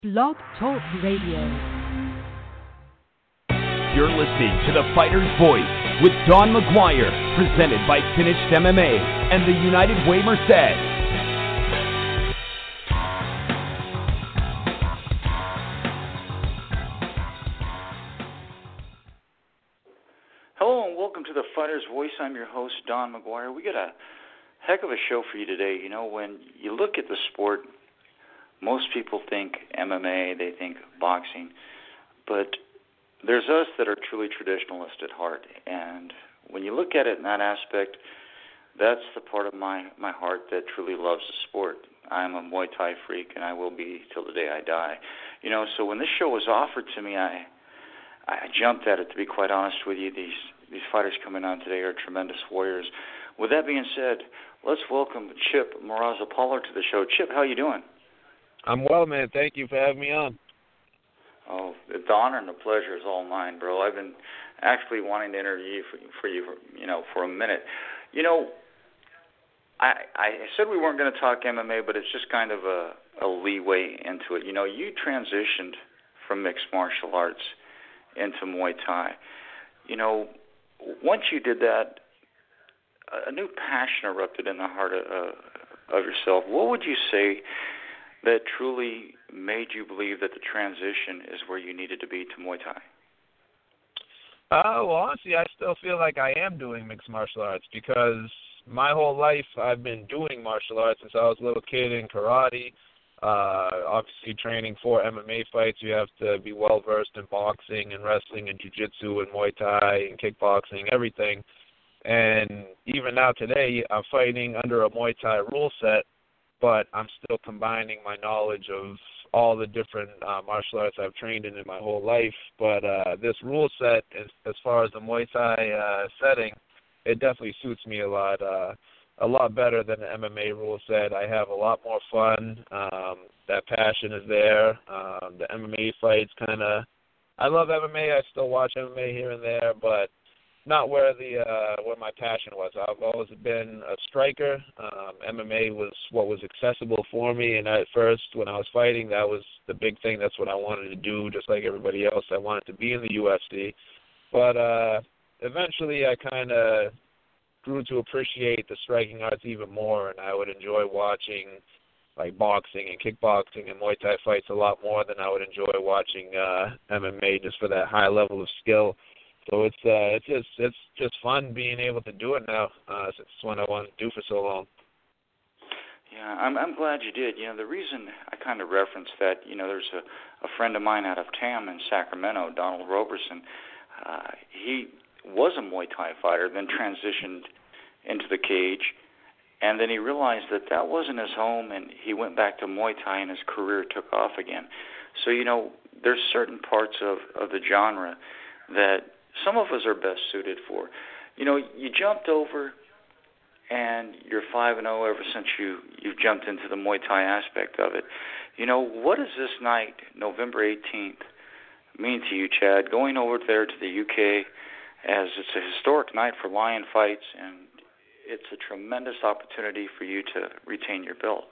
Blog Talk Radio. You're listening to The Fighter's Voice with Don McGuire, presented by Finished MMA and the United Way Merced. Hello and welcome to The Fighter's Voice. I'm your host, Don McGuire. We got a heck of a show for you today. You know, when you look at the sport, most people think MMA, they think boxing, but there's us that are truly traditionalist at heart, and when you look at it in that aspect, that's the part of my heart that truly loves the sport. I'm a Muay Thai freak, and I will be till the day I die. You know, so when this show was offered to me, I jumped at it, to be quite honest with you. These fighters coming on today are tremendous warriors. With that being said, let's welcome Chip Moraza-Pollard to the show. Chip, how you doing? I'm well, man. Thank you for having me on. Oh, the honor and the pleasure is all mine, bro. I've been actually wanting to interview for you for a minute. You know, I said we weren't going to talk MMA, but it's just kind of a leeway into it. You know, you transitioned from mixed martial arts into Muay Thai. You know, once you did that, a new passion erupted in the heart of yourself. What would you say that truly made you believe that the transition is where you needed to be to Muay Thai? Well, honestly, I still feel like I am doing mixed martial arts because my whole life I've been doing martial arts since I was a little kid in karate. Obviously, training for MMA fights, you have to be well-versed in boxing and wrestling and jiu-jitsu and Muay Thai and kickboxing, everything. And even now today, I'm fighting under a Muay Thai rule set, but I'm still combining my knowledge of all the different martial arts I've trained in my whole life. But this rule set, as far as the Muay Thai setting, it definitely suits me a lot better than the MMA rule set. I have a lot more fun. That passion is there. The MMA fights I love MMA. I still watch MMA here and there, but not where my passion was. I've always been a striker. MMA was what was accessible for me, and at first when I was fighting, that was the big thing. That's what I wanted to do, just like everybody else. I wanted to be in the UFC. But eventually I kind of grew to appreciate the striking arts even more, and I would enjoy watching like boxing and kickboxing and Muay Thai fights a lot more than I would enjoy watching MMA, just for that high level of skill. So it's just fun being able to do it now. It's what I wanted to do for so long. Yeah, I'm glad you did. You know, the reason I kind of referenced that, you know, there's a friend of mine out of TAM in Sacramento, Donald Roberson. He was a Muay Thai fighter, then transitioned into the cage, and then he realized that wasn't his home, and he went back to Muay Thai, and his career took off again. So, you know, there's certain parts of the genre that some of us are best suited for. You know, you jumped over, and you're 5-0 ever since you've jumped into the Muay Thai aspect of it. You know, what does this night, November 18th, mean to you, Chad, going over there to the UK, as it's a historic night for lion fights, and it's a tremendous opportunity for you to retain your belt?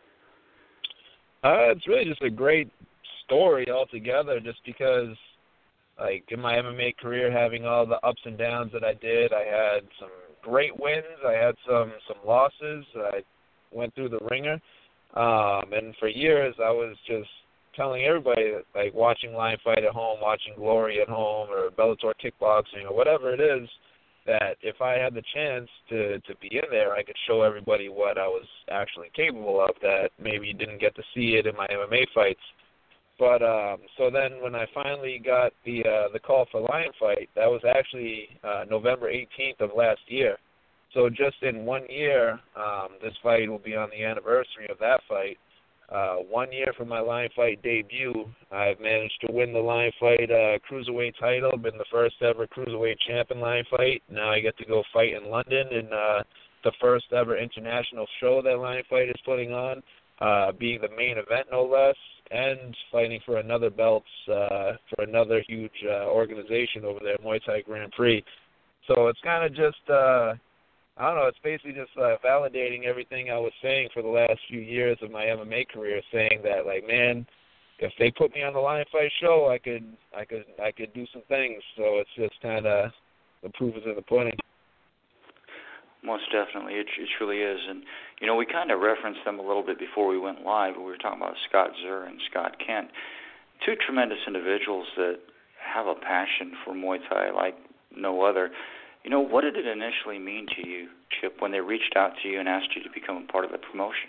It's really just a great story altogether, just because, like, in my MMA career, having all the ups and downs that I did, I had some great wins, I had some losses, I went through the ringer, and for years I was just telling everybody that, like, watching Lion Fight at home, watching Glory at home, or Bellator Kickboxing, or whatever it is, that if I had the chance to be in there, I could show everybody what I was actually capable of, that maybe you didn't get to see it in my MMA fights. But so then when I finally got the call for Lion Fight, that was actually November 18th of last year. So just in 1 year, this fight will be on the anniversary of that fight. 1 year from my Lion Fight debut, I've managed to win the Lion Fight cruiserweight title, been the first ever cruiserweight champ in Lion Fight. Now I get to go fight in London in the first ever international show that Lion Fight is putting on, being the main event no less, and fighting for another belts for another huge organization over there, Muay Thai Grand Prix. So it's kind of just I don't know, it's basically just validating everything I was saying for the last few years of my MMA career, saying that, like, man, if they put me on the Lion Fight show, I could do some things. So it's just kind of the proof is in the pudding. Most definitely, it truly is. And, we kind of referenced them a little bit before we went live. We were talking about Scott Zur and Scott Kent, two tremendous individuals that have a passion for Muay Thai like no other. What did it initially mean to you, Chip, when they reached out to you and asked you to become a part of the promotion?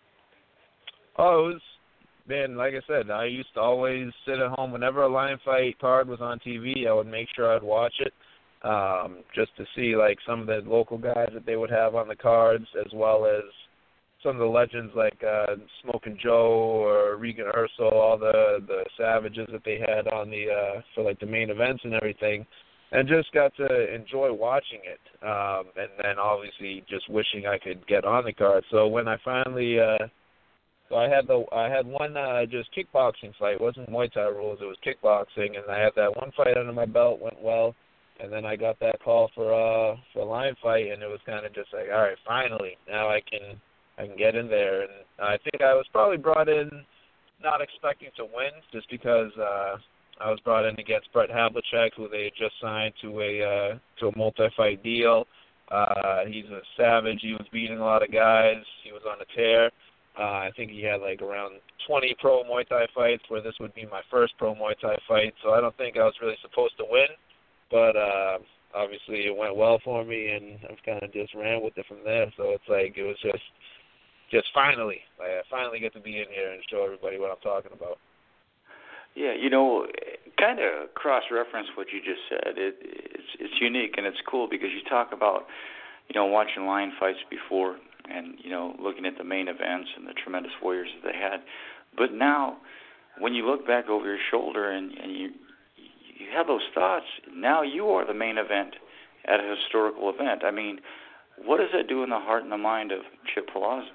Oh, it was, man, like I said, I used to always sit at home. Whenever a Lion Fight card was on TV, I would make sure I'd watch it. Just to see like some of the local guys that they would have on the cards, as well as some of the legends like Smokin' Joe or Regan Urso, all the savages that they had on the for like the main events and everything, and just got to enjoy watching it. And then obviously just wishing I could get on the card. So when I finally so I had one just kickboxing fight. It wasn't Muay Thai rules, it was kickboxing, and I had that one fight under my belt, went well. And then I got that call for Lion Fight, and it was kind of just like, all right, finally, now I can get in there. And I think I was probably brought in not expecting to win, just because I was brought in against Brett Havlicek, who they had just signed to a multi-fight deal. He's a savage. He was beating a lot of guys. He was on a tear. I think he had like around 20 pro Muay Thai fights, where this would be my first pro Muay Thai fight. So I don't think I was really supposed to win. But obviously it went well for me, and I've kind of just ran with it from there. So it's like it was just finally, I finally get to be in here and show everybody what I'm talking about. Yeah, kind of cross-reference what you just said. It's unique and it's cool because you talk about, watching Lion Fights before and, looking at the main events and the tremendous warriors that they had. But now, when you look back over your shoulder and you have those thoughts, now you are the main event at a historical event. I mean, what does that do in the heart and the mind of Chip Palazzo?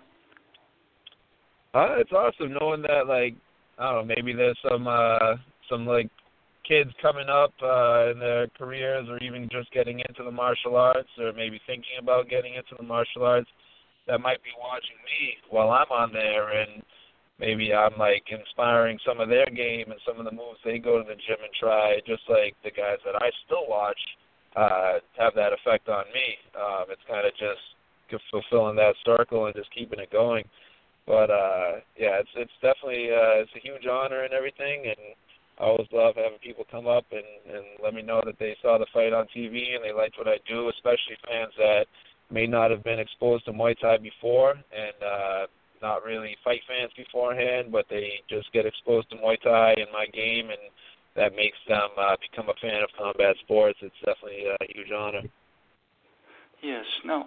It's awesome knowing that, like, I don't know, maybe there's some like kids coming up in their careers, or even just getting into the martial arts, or maybe thinking about getting into the martial arts, that might be watching me while I'm on there, and maybe I'm like inspiring some of their game and some of the moves they go to the gym and try, just like the guys that I still watch have that effect on me. It's kind of just fulfilling that circle and just keeping it going. But yeah, it's definitely it's a huge honor and everything, and I always love having people come up and let me know that they saw the fight on TV and they liked what I do, especially fans that may not have been exposed to Muay Thai before and not really fight fans beforehand, but they just get exposed to Muay Thai and my game, and that makes them become a fan of combat sports. It's definitely a huge honor. Yes. No.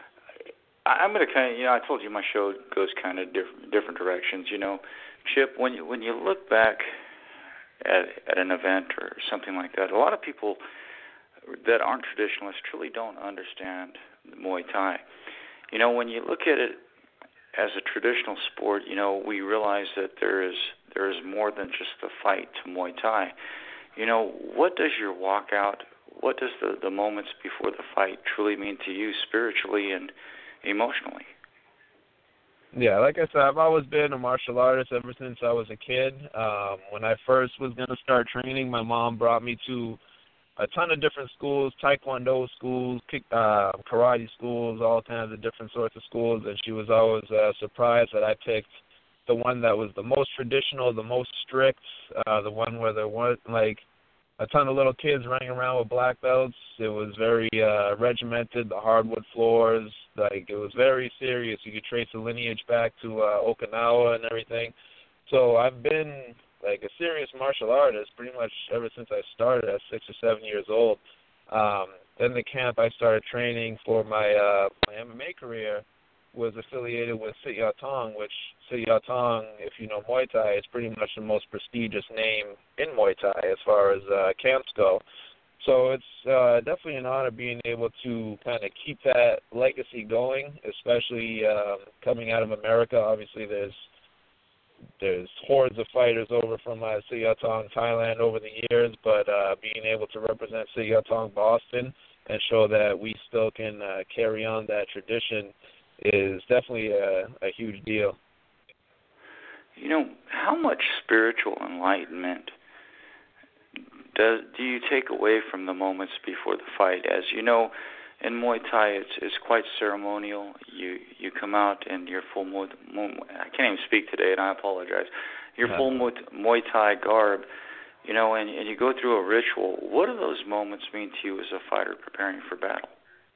I'm going to kind of, I told you my show goes kind of different directions. Chip, when you look back at an event or something like that, a lot of people that aren't traditionalists truly don't understand Muay Thai. When you look at it as a traditional sport, we realize that there is more than just the fight to Muay Thai. What does your walkout, what does the moments before the fight truly mean to you spiritually and emotionally? Yeah, like I said, I've always been a martial artist ever since I was a kid. When I first was going to start training, my mom brought me to a ton of different schools, taekwondo schools, karate schools, all kinds of different sorts of schools, and she was always surprised that I picked the one that was the most traditional, the most strict, the one where there weren't like a ton of little kids running around with black belts. It was very regimented, the hardwood floors, like it was very serious. You could trace the lineage back to Okinawa and everything. So I've been like a serious martial artist pretty much ever since I started at 6 or 7 years old. Then the camp I started training for my MMA career was affiliated with Sit Ya Tong, which Sit Ya Tong, if you know Muay Thai, is pretty much the most prestigious name in Muay Thai as far as camps go. So it's definitely an honor being able to kind of keep that legacy going, especially coming out of America. Obviously, there's hordes of fighters over from Sit Ya Tong, Thailand over the years, but being able to represent Sit Ya Tong Boston and show that we still can carry on that tradition is definitely a huge deal. how much spiritual enlightenment do you take away from the moments before the fight? As you know, in Muay Thai, it's quite ceremonial. You come out in your full I can't even speak today, and I apologize. Your full Muay Thai garb, and you go through a ritual. What do those moments mean to you as a fighter preparing for battle?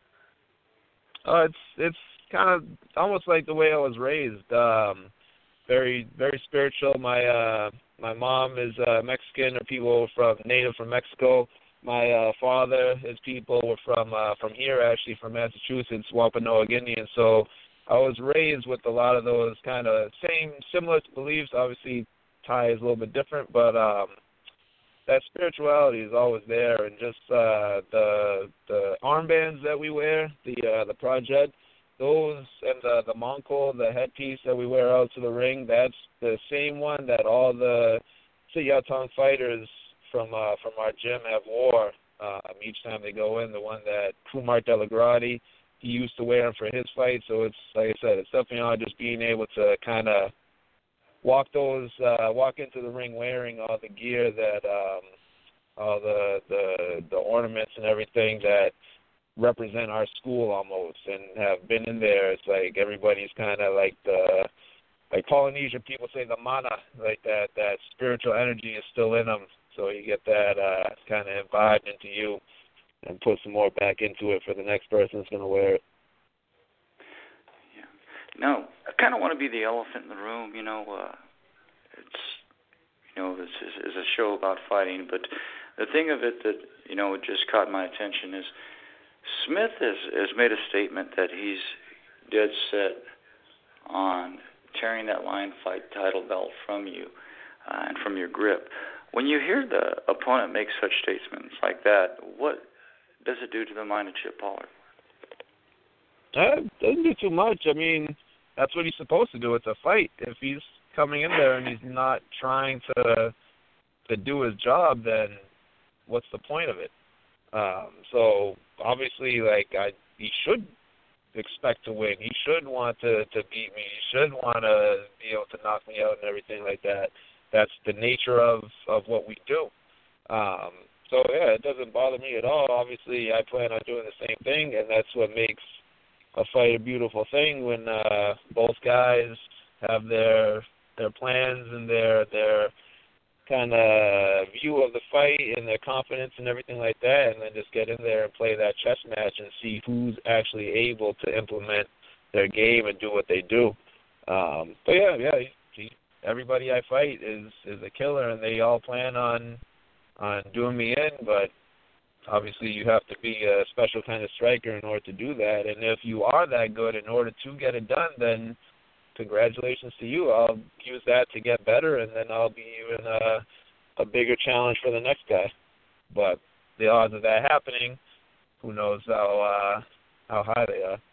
It's kind of almost like the way I was raised. Very, very spiritual. My mom is Mexican, or people native from Mexico. My father, his people were from here, actually, from Massachusetts, Wampanoag Indian. So I was raised with a lot of those kind of similar beliefs. Obviously, Thai is a little bit different, but that spirituality is always there. And just the armbands that we wear, the project, those, and the Mongkol, the headpiece that we wear out to the ring, that's the same one that all the Sityodtong fighters from our gym have wore each time they go in. The one that Kumar Delagrati, he used to wear them for his fight. So it's, like I said, it's definitely all just being able to kind of walk into the ring wearing all the gear that, all the ornaments and everything that represent our school almost, and have been in there. It's like everybody's kind of like Polynesian people say, the mana, like that spiritual energy is still in them. So you get that kind of imbibed into you and put some more back into it for the next person that's going to wear it. Yeah. Now, I kind of want to be the elephant in the room. This is a show about fighting, but the thing of it that, it just caught my attention is Smith has made a statement that he's dead set on tearing that Lion Fight title belt from you and from your grip. When you hear the opponent make such statements like that, what does it do to the mind of Chip Pollard? It doesn't do too much. I mean, that's what he's supposed to do. It's a fight. If he's coming in there and he's not trying to do his job, then what's the point of it? So obviously, he should expect to win. He should want to beat me. He should want to be able to knock me out and everything like that. That's the nature of what we do. So, yeah, it doesn't bother me at all. Obviously, I plan on doing the same thing, and that's what makes a fight a beautiful thing, when both guys have their plans and their kind of view of the fight and their confidence and everything like that, and then just get in there and play that chess match and see who's actually able to implement their game and do what they do. But everybody I fight is a killer, and they all plan on doing me in, but obviously you have to be a special kind of striker in order to do that. And if you are that good in order to get it done, then congratulations to you. I'll use that to get better, and then I'll be even a bigger challenge for the next guy. But the odds of that happening, who knows how high they are.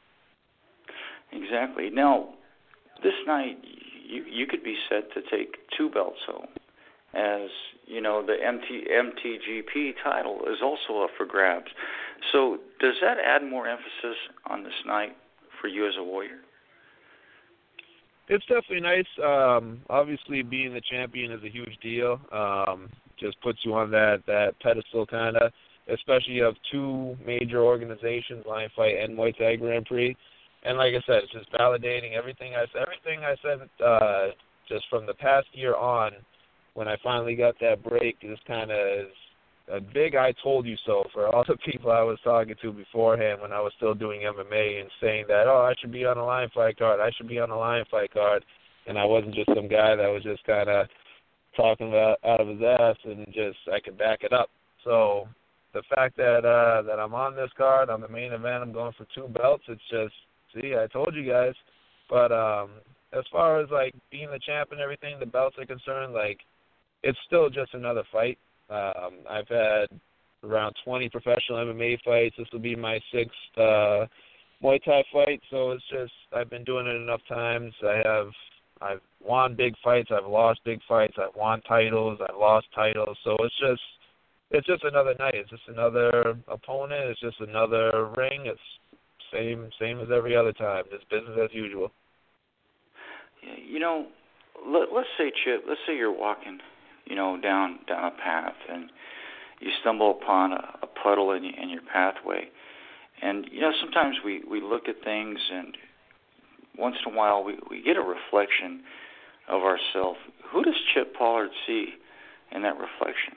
Exactly. Now, this night, you could be set to take 2 belts home. As the MTGP title is also up for grabs. So does that add more emphasis on this night for you as a warrior? It's definitely nice. Obviously, being the champion is a huge deal. Just puts you on that pedestal, kind of, especially you have 2 major organizations, Lion Fight and Muay Thai Grand Prix. And like I said, it's just validating everything I said just from the past year on. When I finally got that break, this kind of is a big I told you so for all the people I was talking to beforehand when I was still doing MMA and saying that, I should be on a Lion Fight card. I should be on a Lion Fight card. And I wasn't just some guy that was just kind of talking out of his ass, and I could back it up. So the fact that I'm on this card, I'm the main event, I'm going for 2 belts, it's just, see, I told you guys. But as far as, being the champ and everything, the belts are concerned, it's still just another fight. I've had around 20 professional MMA fights. This will be my 6th Muay Thai fight. So it's just, I've been doing it enough times. I've won big fights. I've lost big fights. I've won titles. I've lost titles. So it's just another night. It's just another opponent. It's just another ring. It's same as every other time. It's business as usual. Yeah, let's say, Chip, let's say you're walking, down a path, and you stumble upon a puddle in your pathway. And, sometimes we look at things, and once in a while we get a reflection of ourselves. Who does Chip Pollard see in that reflection?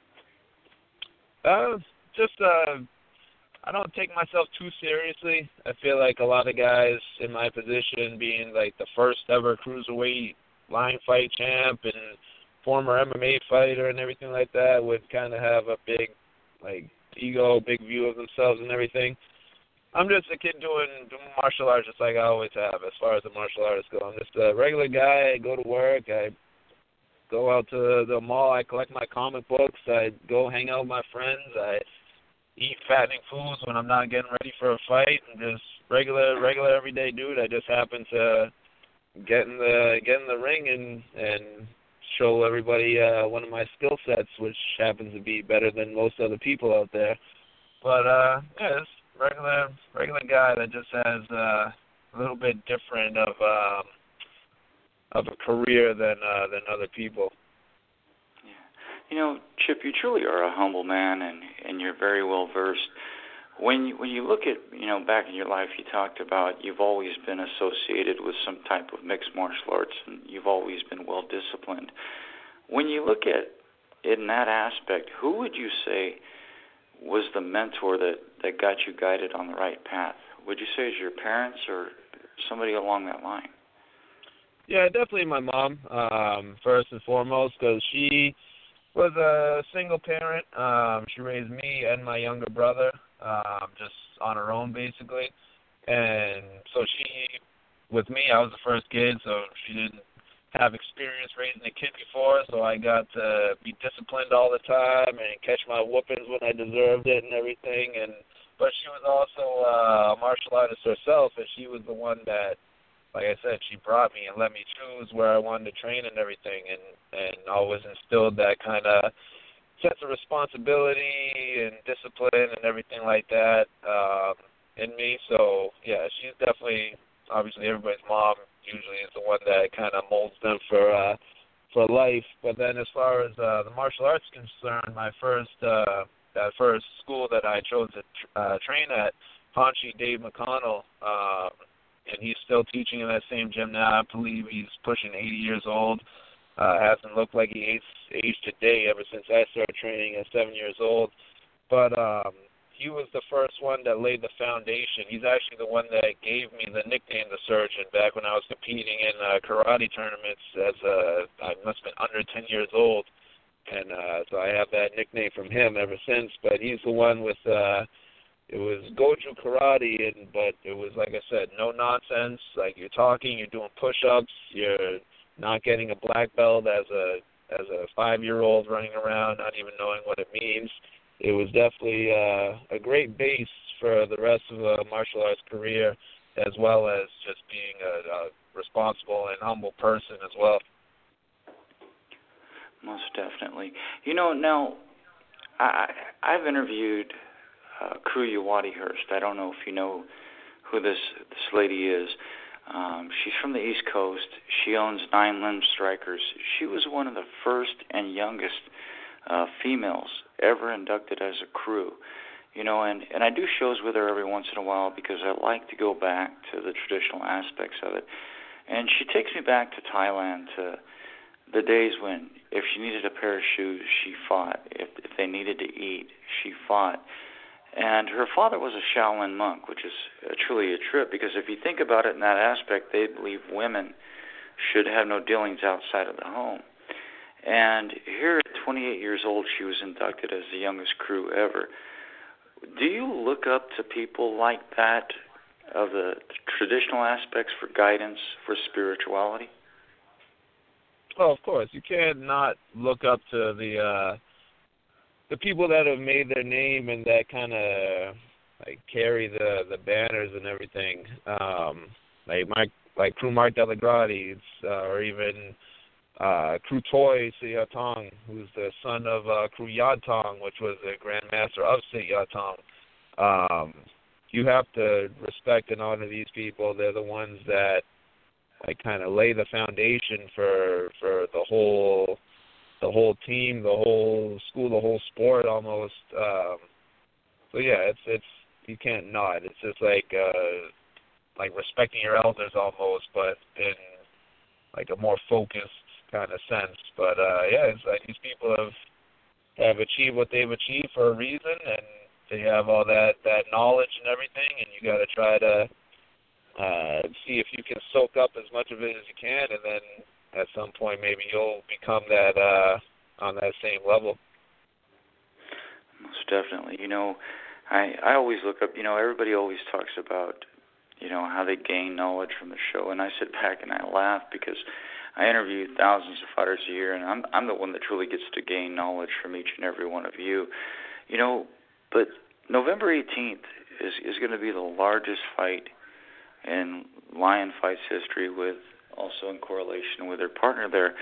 I don't take myself too seriously. I feel like a lot of guys in my position, being like the first ever cruiserweight line fight champ and former MMA fighter and everything like that, would kind of have a big, ego, big view of themselves and everything. I'm just a kid doing martial arts just like I always have as far as the martial arts go. I'm just a regular guy. I go to work. I go out to the mall. I collect my comic books. I go hang out with my friends. I eat fattening foods when I'm not getting ready for a fight. I'm just regular everyday dude. I just happen to get in the ring and show everybody one of my skill sets, which happens to be better than most other people out there. But it's regular guy that just has a little bit different of a career than other people. Yeah. Chip, you truly are a humble man, and you're very well versed. When you look at, back in your life, you talked about you've always been associated with some type of mixed martial arts, and you've always been well disciplined. When you look at it in that aspect, who would you say was the mentor that got you guided on the right path? Would you say it's your parents or somebody along that line? Yeah, definitely my mom, first and foremost, because she was a single parent. She raised me and my younger brother just on her own, basically. And so with me, I was the first kid, so she didn't have experience raising a kid before, so I got to be disciplined all the time and catch my whoopings when I deserved it and everything. But she was also a martial artist herself, and she was the one that, like I said, she brought me and let me choose where I wanted to train and everything, and always instilled that kind of sense of responsibility and discipline and everything like that in me. So, yeah, she's definitely, obviously, everybody's mom usually is the one that kind of molds them for life. But then as far as the martial arts is concerned, my first school that I chose to train at, Hanshi Dave McConnell, and he's still teaching in that same gym now. I believe he's pushing 80 years old. Hasn't looked like he aged a day ever since I started training at 7 years old. But he was the first one that laid the foundation. He's actually the one that gave me the nickname The Surgeon back when I was competing in karate tournaments I must have been under 10 years old. And so I have that nickname from him ever since. But he's the one with it was Goju Karate, but it was, like I said, no nonsense. Like, you're talking, you're doing push-ups, you're not getting a black belt as a 5-year-old running around not even knowing what it means. It was definitely a great base for the rest of a martial arts career, as well as just being a responsible and humble person as well. Most definitely. Now, I've interviewed Crew Uwadi-Hurst. I don't know if you know who this lady is. She's from the East Coast. She owns 9 Limb Strikers. She was one of the first and youngest females ever inducted as a crew. And I do shows with her every once in a while because I like to go back to the traditional aspects of it. And she takes me back to Thailand, to the days when if she needed a pair of shoes, she fought. If they needed to eat, she fought. And her father was a Shaolin monk, which is truly a trip, because if you think about it in that aspect, they believe women should have no dealings outside of the home. And here at 28 years old, she was inducted as the youngest crew ever. Do you look up to people like that, of the traditional aspects, for guidance, for spirituality? Well, of course. You can't not look up to the people that have made their name and that kind of carry the banners and everything. Like Crew Mark Delagrati, or even Crew Toy Siyatong, who's the son of Crew Yadtong, which was the Grandmaster of Siyatong. You have to respect and honor these people. They're the ones that like kind of lay the foundation for the whole team, the whole school, the whole sport almost. So yeah, it's you can't not. It's just like respecting your elders almost, but in like a more focused kind of sense. But yeah, it's like these people have achieved what they've achieved for a reason, and they have all that knowledge and everything, and you got to try to see if you can soak up as much of it as you can, and then at some point maybe you'll become that on that same level. Most definitely. I always look up, everybody always talks about, how they gain knowledge from the show, and I sit back and I laugh because I interview thousands of fighters a year, and I'm the one that truly gets to gain knowledge from each and every one of you. But November 18th is going to be the largest fight in Lion Fights history, with also in correlation with their partner there.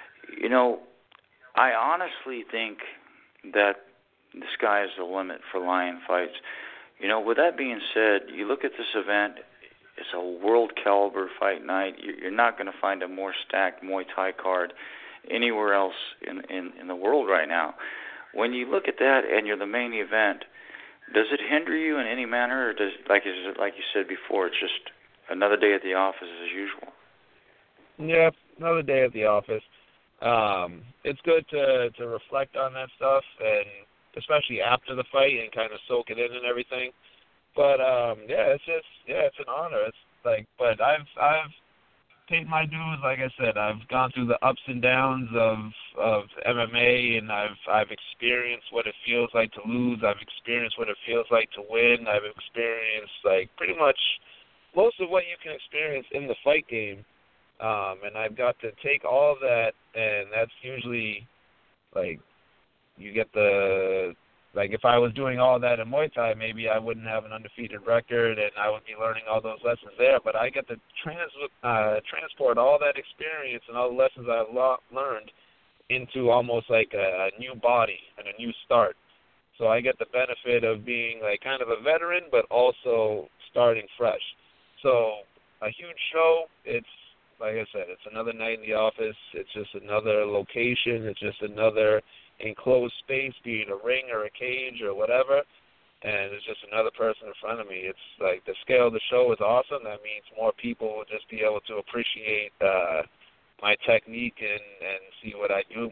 I honestly think that the sky is the limit for Lion Fights. With that being said, you look at this event, it's a world caliber fight night. You're not going to find a more stacked Muay Thai card anywhere else in the world right now. When you look at that and you're the main event, does it hinder you in any manner, or does, like you said before, it's just another day at the office as usual? Yeah, another day at the office. It's good to reflect on that stuff, and especially after the fight, and kind of soak it in and everything. But it's an honor. It's like, but I've paid my dues. Like I said, I've gone through the ups and downs of MMA, and I've experienced what it feels like to lose. I've experienced what it feels like to win. I've experienced like pretty much most of what you can experience in the fight game. And I've got to take all of that, and that's usually like you get like if I was doing all that in Muay Thai, maybe I wouldn't have an undefeated record, and I would be learning all those lessons there. But I get to transport all that experience and all the lessons I've learned into almost like a new body and a new start. So I get the benefit of being like kind of a veteran, but also starting fresh. So a huge show. It's like I said, it's another night in the office. It's just another location. It's just another enclosed space, be it a ring or a cage or whatever, and it's just another person in front of me. It's like the scale of the show is awesome. That means more people will just be able to appreciate my technique and see what I do.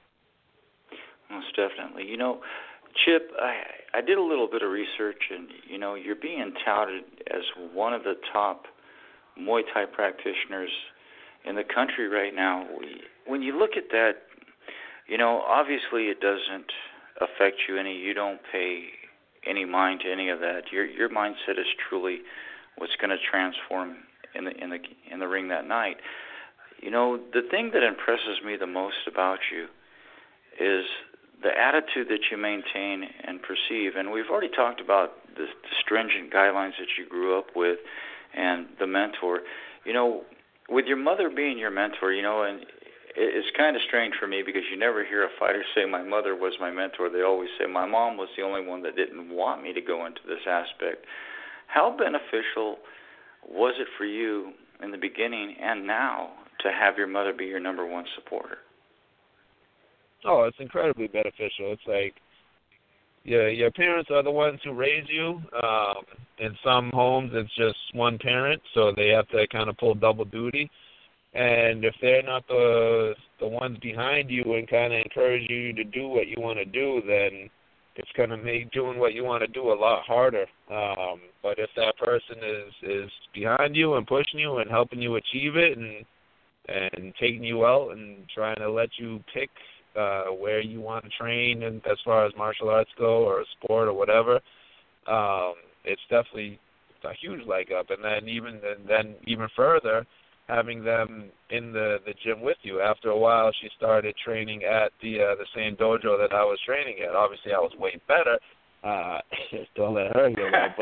Most definitely. Chip, I did a little bit of research, and, you're being touted as one of the top Muay Thai practitioners in the country right now. When you look at that, obviously it doesn't affect you any. You don't pay any mind to any of that. Your mindset is truly what's going to transform in the ring that night. The thing that impresses me the most about you is the attitude that you maintain and perceive. And we've already talked about the stringent guidelines that you grew up with and the mentor. With your mother being your mentor, and it's kind of strange for me because you never hear a fighter say, my mother was my mentor. They always say, my mom was the only one that didn't want me to go into this aspect. How beneficial was it for you in the beginning and now to have your mother be your number one supporter? Oh, it's incredibly beneficial. It's like your parents are the ones who raise you. In some homes, it's just one parent, so they have to kind of pull double duty. And if they're not the ones behind you and kind of encourage you to do what you want to do, then it's going to make doing what you want to do a lot harder. But if that person is behind you and pushing you and helping you achieve it and taking you out and trying to let you pick where you want to train, and as far as martial arts go or a sport or whatever, it's definitely a huge leg up. And then even further, having them in the gym with you. After a while, she started training at the same dojo that I was training at. Obviously, I was way better. Don't let her hear that.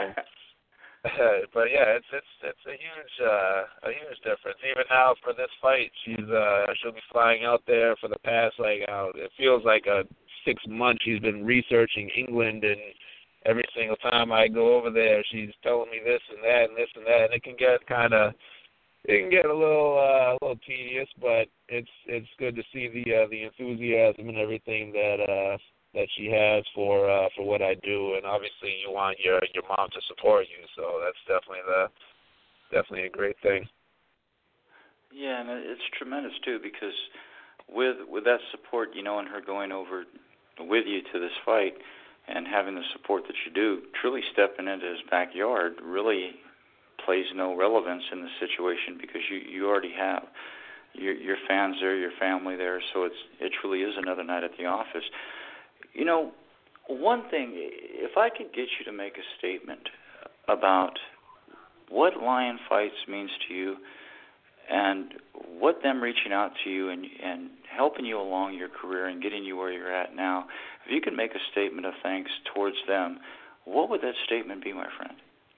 But yeah, it's a huge difference. Even now for this fight, she'll be flying out there for the past it feels like 6 months. She's been researching England, and every single time I go over there, she's telling me this and that and this and that, and it can get kind of it can get a little tedious, but it's good to see the enthusiasm and everything that she has for what I do, and obviously you want your mom to support you, so that's definitely a great thing. Yeah, and it's tremendous too, because with that support, and her going over with you to this fight and having the support that you do, truly stepping into his backyard really plays no relevance in the situation, because you already have your fans there, your family there, so it truly is another night at the office. One thing, if I could get you to make a statement about what Lion Fights means to you and what them reaching out to you and helping you along your career and getting you where you're at now, if you could make a statement of thanks towards them, what would that statement be, my friend?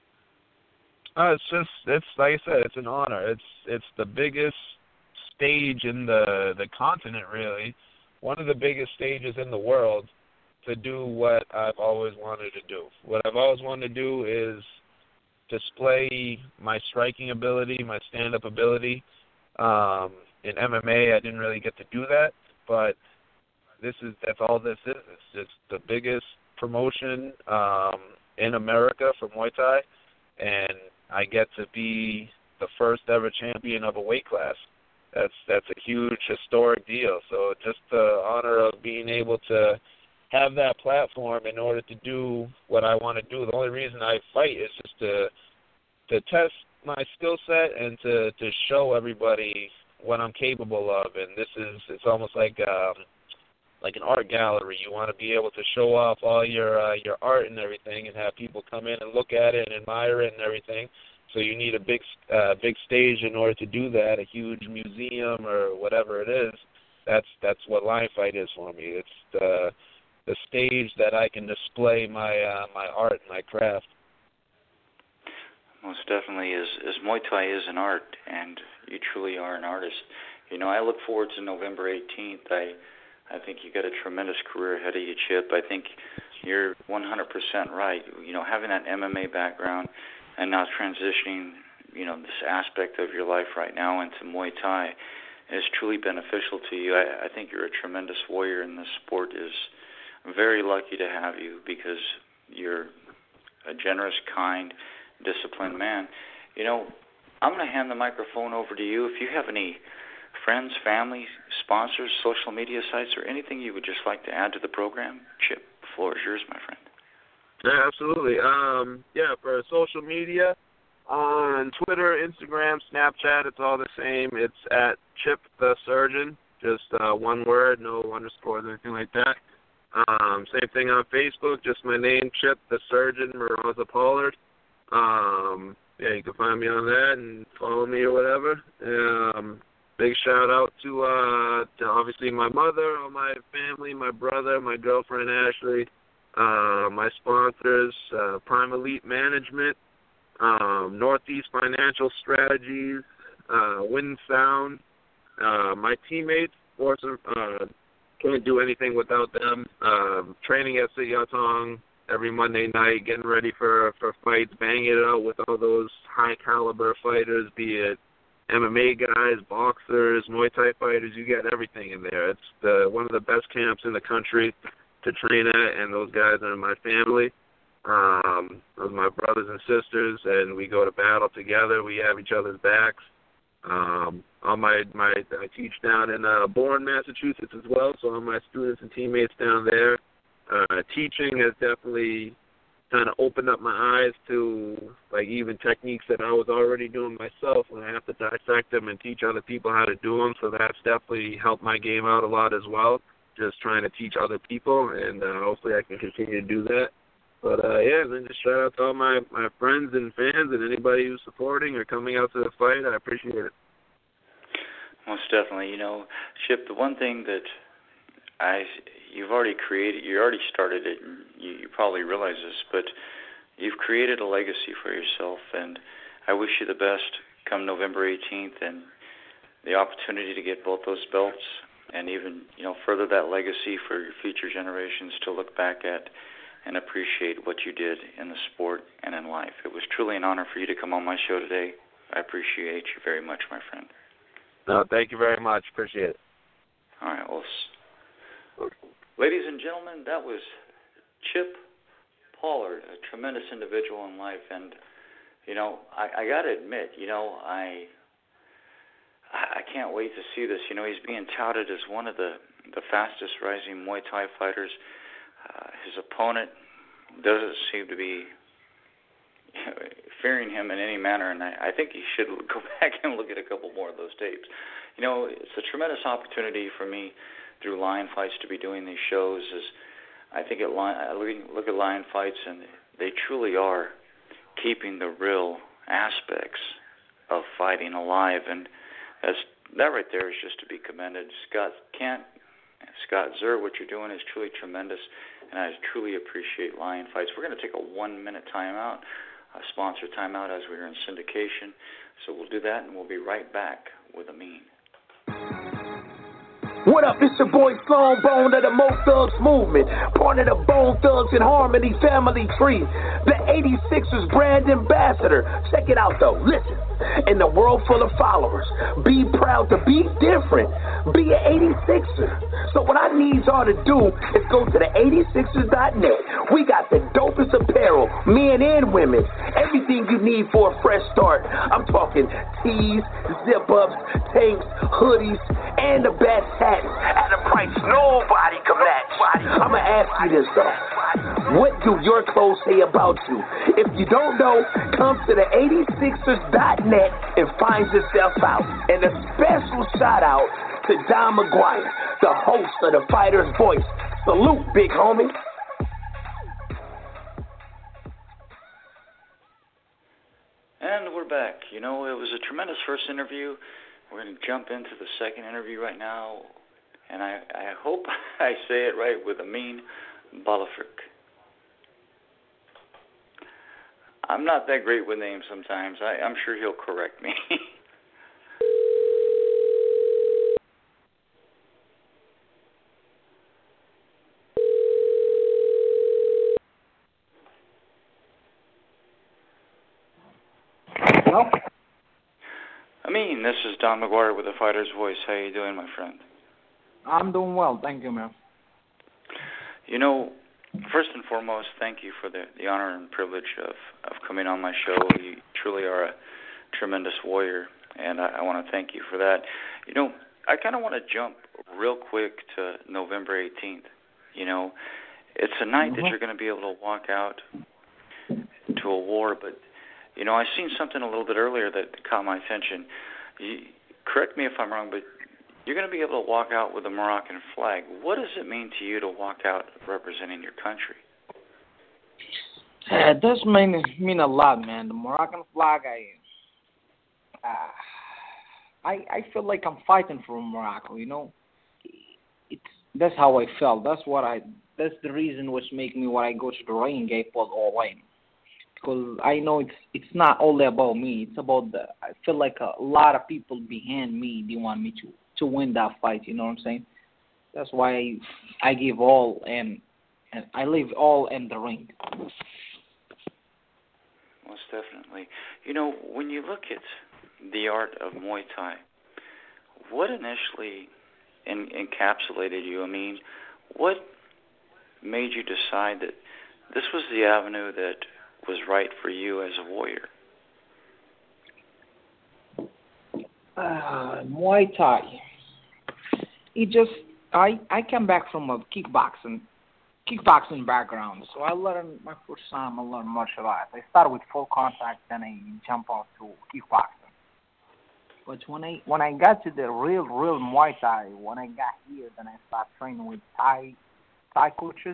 It's like I said, it's an honor. It's the biggest stage in the continent, really. One of the biggest stages in the world to do what I've always wanted to do. What I've always wanted to do is display my striking ability, my stand-up ability. In MMA, I didn't really get to do that, but that's all this is. It's the biggest promotion in America for Muay Thai, and I get to be the first ever champion of a weight class. That's a huge historic deal. So just the honor of being able to have that platform in order to do what I want to do. The only reason I fight is just to test my skill set and to show everybody what I'm capable of. And it's almost like an art gallery. You want to be able to show off all your art and everything, and have people come in and look at it and admire it and everything. So you need a big stage in order to do that, a huge museum or whatever it is. That's what Lion Fight is for me. It's the stage that I can display my art and my craft. Most definitely, as Muay Thai is an art, and you truly are an artist. I look forward to November 18th. I think you got a tremendous career ahead of you, Chip. I think you're 100% right. Having that MMA background and now transitioning, this aspect of your life right now into Muay Thai is truly beneficial to you. I think you're a tremendous warrior, and the sport is very lucky to have you, because you're a generous, kind, disciplined man. I'm going to hand the microphone over to you. If you have any friends, family, sponsors, social media sites, or anything you would just like to add to the program, Chip, the floor is yours, my friend. Yeah, absolutely. For social media, on Twitter, Instagram, Snapchat, it's all the same. It's at Chip the Surgeon, just one word, no underscores, anything like that. Same thing on Facebook, just my name, Chip the Surgeon, Miraza Pollard. You can find me on that and follow me or whatever. Big shout out to obviously my mother, all my family, my brother, my girlfriend Ashley, my sponsors, Prime Elite Management, Northeast Financial Strategies, Wind Sound, my teammates. Can't do anything without them. Training at Sityodtong every Monday night, getting ready for fights, banging it out with all those high-caliber fighters, be it MMA guys, boxers, Muay Thai fighters. You get everything in there. It's one of the best camps in the country to train at, and those guys are my family. Those are my brothers and sisters, and we go to battle together. We have each other's backs. I teach down in Bourne, Massachusetts as well, so all my students and teammates down there. Teaching has definitely kind of opened up my eyes to even techniques that I was already doing myself, when I have to dissect them and teach other people how to do them. So that's definitely helped my game out a lot as well, just trying to teach other people, and hopefully I can continue to do that. But, then just shout out to all my friends and fans and anybody who's supporting or coming out to the fight. I appreciate it. Most definitely. Chip, the one thing that you've already created, you already started it, and you probably realize this, but you've created a legacy for yourself, and I wish you the best come November 18th and the opportunity to get both those belts, and even, further that legacy for your future generations to look back at and appreciate what you did in the sport and in life. It was truly an honor for you to come on my show today. I appreciate you very much, my friend. No, thank you very much. Appreciate it. All right, well, ladies and gentlemen, that was Chip Pollard, a tremendous individual in life, and I got to admit, I can't wait to see this. He's being touted as one of the fastest rising Muay Thai fighters. His opponent doesn't seem to be fearing him in any manner, and I think he should go back and look at a couple more of those tapes. It's a tremendous opportunity for me through Lion Fights to be doing these shows. I look at Lion Fights, and they truly are keeping the real aspects of fighting alive, and that right there is just to be commended. Scott Zer, what you're doing is truly tremendous, and I truly appreciate Lion Fights. We're going to take a 1-minute timeout, a sponsor timeout, as we're in syndication. So we'll do that, and we'll be right back with Amin. What up, it's your boy Sloan Bone of the Mo Thugs Movement, part of the Bone Thugs and Harmony family tree, the 86ers brand ambassador. Check it out though, listen. In a world full of followers, be proud to be different, be an 86er. So what I need y'all to do is go to the 86ers.net. We got the dopest apparel, men and women, everything you need for a fresh start. I'm talking tees, zip-ups, tanks, hoodies, and the best hats at a price nobody can match. I'm going to ask you this though. What do your clothes say about you? If you don't know, come to the 86ers.net and find yourself out. And a special shout out to Don McGuire, the host of The Fighter's Voice. Salute, big homie. And we're back. It was a tremendous first interview. We're going to jump into the second interview right now. And I hope I say it right, with Amin Balafrik. I'm not that great with names sometimes. I'm sure he'll correct me. Hello? Amin, this is Don McGuire with The Fighter's Voice. How you doing, my friend? I'm doing well, thank you, man. First and foremost, thank you for the honor and privilege of coming on my show. You truly are a tremendous warrior, and I want to thank you for that. I kind of want to jump real quick to November 18th. It's a night that you're going to be able to walk out to a war, but, I seen something a little bit earlier that caught my attention. Correct me if I'm wrong, but you're going to be able to walk out with a Moroccan flag. What does it mean to you to walk out representing your country? It does mean a lot, man. The Moroccan flag, I feel like I'm fighting for Morocco. That's how I felt. That's the reason which make me when I go to the ring, I put all in. Because I know it's not only about me. It's about I feel like a lot of people behind me. They want me to win that fight. You know what I'm saying? That's why I give all and I leave all in the ring. Most definitely. When you look at the art of Muay Thai, what initially encapsulated you? I mean, what made you decide that this was the avenue that was right for you as a warrior? Muay Thai. I came back from a kickboxing background. So I learned my first time. I learned martial arts. I started with full contact, then I jump off to kickboxing. But when I got to the real Muay Thai, when I got here, then I started training with Thai coaches.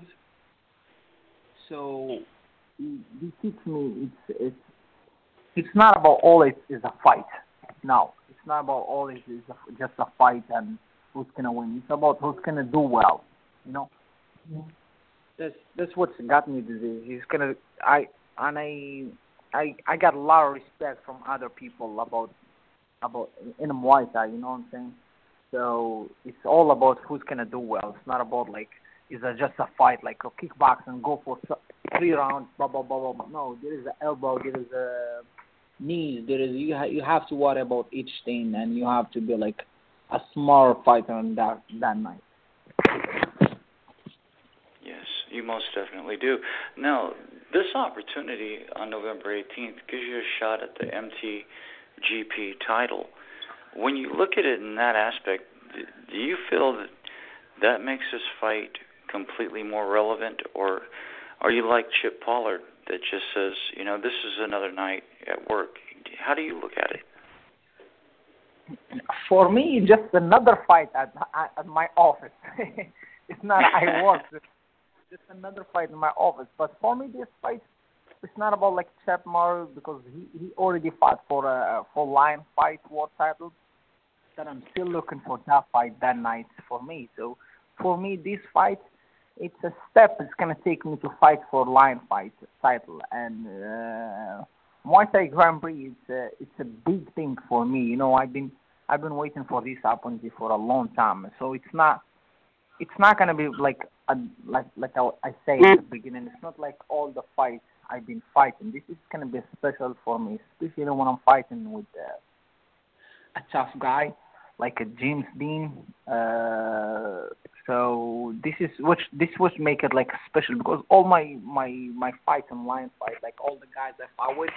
So he teach me it's not about always is a fight. No, it's not about always is just a fight and who's gonna win. It's about who's gonna do well. That's what's got me to this. He's gonna I got a lot of respect from other people about in Muay Thai. You know what I'm saying? So it's all about who's gonna do well. It's not about like is it just a fight like a kickboxing go for 3 rounds, blah blah blah blah. No, there is an elbow, there is a knees. There is you have to worry about each thing, and you have to be like a smart fighter on that night. Yes, you most definitely do. Now, this opportunity on November 18th gives you a shot at the MTGP title. When you look at it in that aspect, do you feel that makes this fight completely more relevant, or are you like Chip Pollard that just says, this is another night at work? How do you look at it? For me, just another fight at my office. It's not I work. It's just another fight in my office. But for me, this fight, it's not about like Chip Pollard because he already fought for a full line fight world title. That I'm still looking for that fight that night for me. So for me, this fight, it's a step. It's gonna take me to fight for line fight title, and Muay Thai Grand Prix. It's a big thing for me. I've been waiting for this opportunity for a long time. So it's not gonna be like I say at the beginning. It's not like all the fights I've been fighting. This is gonna be special for me, especially when I'm fighting with a tough guy like a James Dean. So this was make it like special because all my fights and line fight, like all the guys I fought with,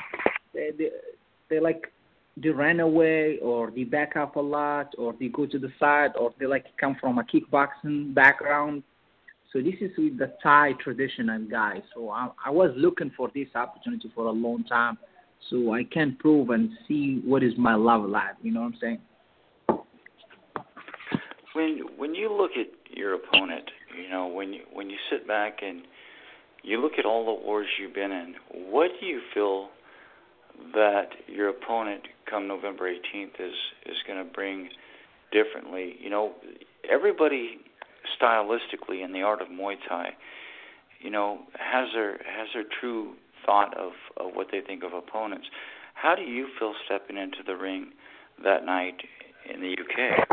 they ran away or they back up a lot or they go to the side or they come from a kickboxing background. So this is with the Thai tradition and guys. So I was looking for this opportunity for a long time, so I can prove and see what is my level at. You know what I'm saying? When you look at your opponent, when you sit back and you look at all the wars you've been in, what do you feel that your opponent come November 18th is going to bring differently? Everybody stylistically in the art of Muay Thai, has their true thought of what they think of opponents. How do you feel stepping into the ring that night in the UK?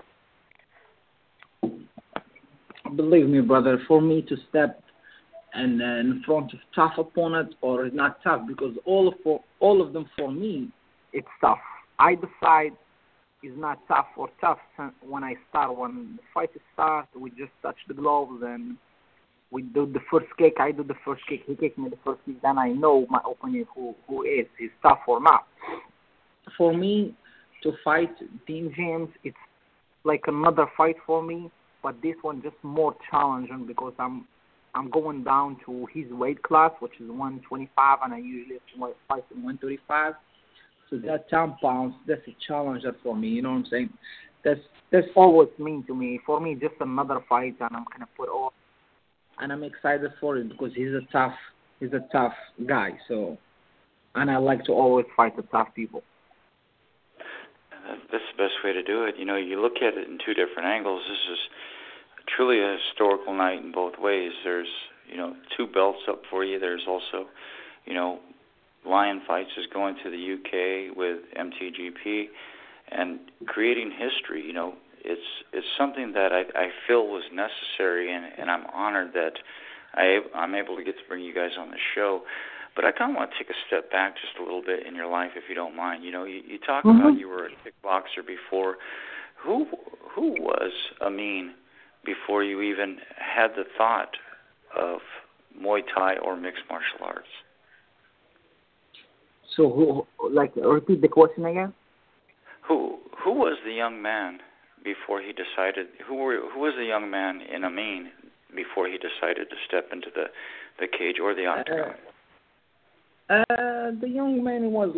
Believe me, brother, for me to step in front of tough opponent or not tough, because all of them for me, it's tough. I decide is not tough or tough when I start. When the fight starts, we just touch the gloves and we do the first kick. I do the first kick. He kicked me the first kick. Then I know my opponent who is tough or not. For me to fight Dean James, it's like another fight for me. But this one just more challenging because I'm going down to his weight class, which is 125, and I usually fight in 135. So that 10 pounds, that's a challenger for me. You know what I'm saying? That's always mean to me. For me, just another fight, and I'm gonna put all. And I'm excited for it because he's a tough guy. So, and I like to always fight the tough people. That's the best way to do it. You look at it in two different angles. This is truly a historical night in both ways. There's, two belts up for you. There's also, Lion Fights is going to the UK with MTGP and creating history. It's something that I feel was necessary, and I'm honored that I'm able to get to bring you guys on the show. But I kind of want to take a step back just a little bit in your life, if you don't mind. You talked about you were a kickboxer before. Who was Amin before you even had the thought of Muay Thai or mixed martial arts? So, repeat the question again. Who was the young man before he decided? Who was the young man in Amin before he decided to step into the cage or the octagon? The young man was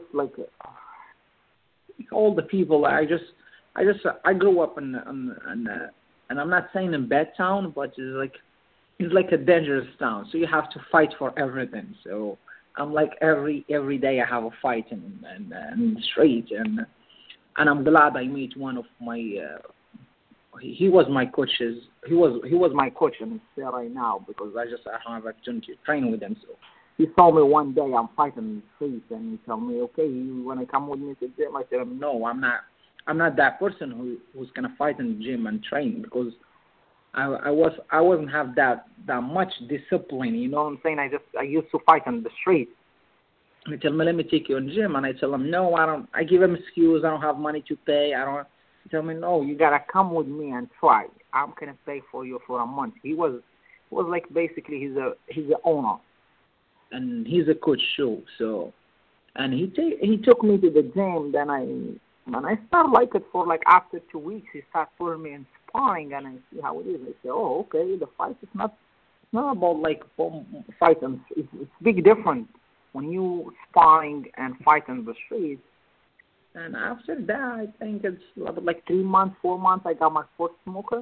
all the people. I grew up in and I'm not saying in bad town, but it's like a dangerous town. So you have to fight for everything. So I'm like every day I have a fight in the street, and I'm glad I meet one of my. He was my coaches. He was my coach, and he's there right now because I have an opportunity to train with him. So he saw me one day I'm fighting in the street, and he told me, "Okay, you want to come with me to the gym?" I said, "No, I'm not. I'm not that person who's gonna fight in the gym and train because I wasn't have that much discipline. You know what I'm saying? I used to fight on the street, And they tell me, let me take you in the gym. And I tell them, no, I don't. I give them excuse. I don't have money to pay. I don't. They tell me, no, you got to come with me and try. I'm going to pay for you for a month. He was like basically he's the owner. And he's a coach too. So, and he took me to the gym. Then I started like it for like after 2 weeks. He started putting me in sparring, and I see how it is. I say, oh, okay, the fight is not about like fighting. It's big different when you sparring and fight in the street. And after that, I think it's about like 3 months, 4 months, I got my first smoker.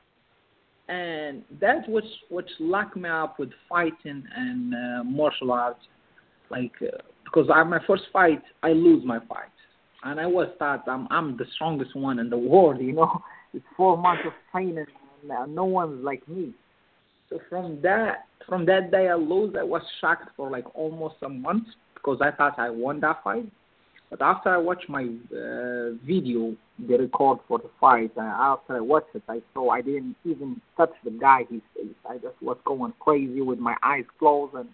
And that's what's locked me up with fighting and martial arts. Like, because my first fight, I lose my fight. And I was thought I'm the strongest one in the world, you know. It's 4 months of training, and no one's like me. So from that day I lose, I was shocked for like almost a month because I thought I won that fight. But after I watched my video, the record for the fight, after I watched it, I saw I didn't even touch the guy his face. I just was going crazy with my eyes closed, and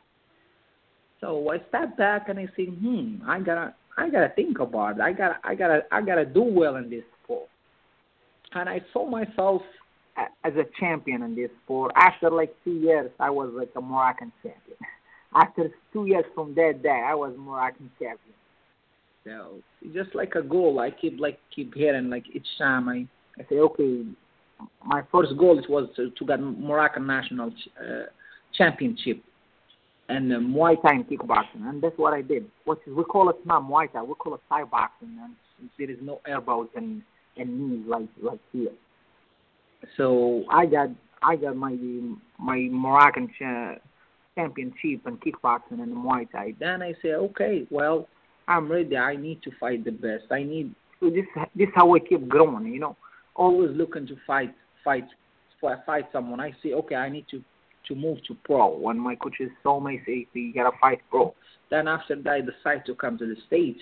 so I stepped back and I said, I gotta think about it. I gotta do well in this sport. And I saw myself as a champion in this sport. After like 2 years, I was like a Moroccan champion. After 2 years from that day, I was Moroccan champion. So it's just like a goal. I keep hearing like each time I say, okay, my first goal was to get Moroccan national championship and Muay Thai and kickboxing, and that's what I did. We call it not Muay Thai, we call it Thai boxing, and there is no elbows and knees like here. So I got my Moroccan championship and kickboxing and Muay Thai. Then I say, okay, well, I'm ready. I need to fight the best. So this how I keep growing, you know. Always looking to fight someone. I say, okay, I need to move to pro. When my coaches told me, say, you gotta fight pro. Then after that, I decide to come to the States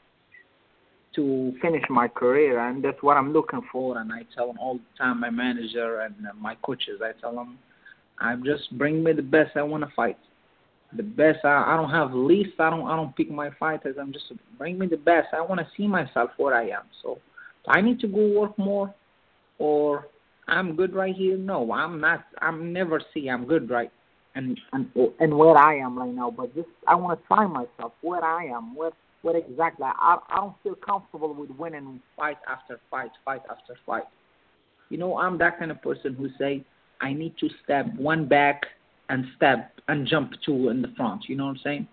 to finish my career, and that's what I'm looking for. And I tell them all the time, my manager and my coaches, I tell them, I'm just bring me the best I want to fight. The best. I don't have least. I don't pick my fighters. I'm just bring me the best. I want to see myself where I am. So I need to go work more, or I'm good right here. No, I'm not. I'm never see I'm good right, and where I am right now. But just I want to try myself where I am. Where exactly. I don't feel comfortable with winning fight after fight after fight. You know, I'm that kind of person who say I need to step one back and step and jump two in the front. You know what I'm saying?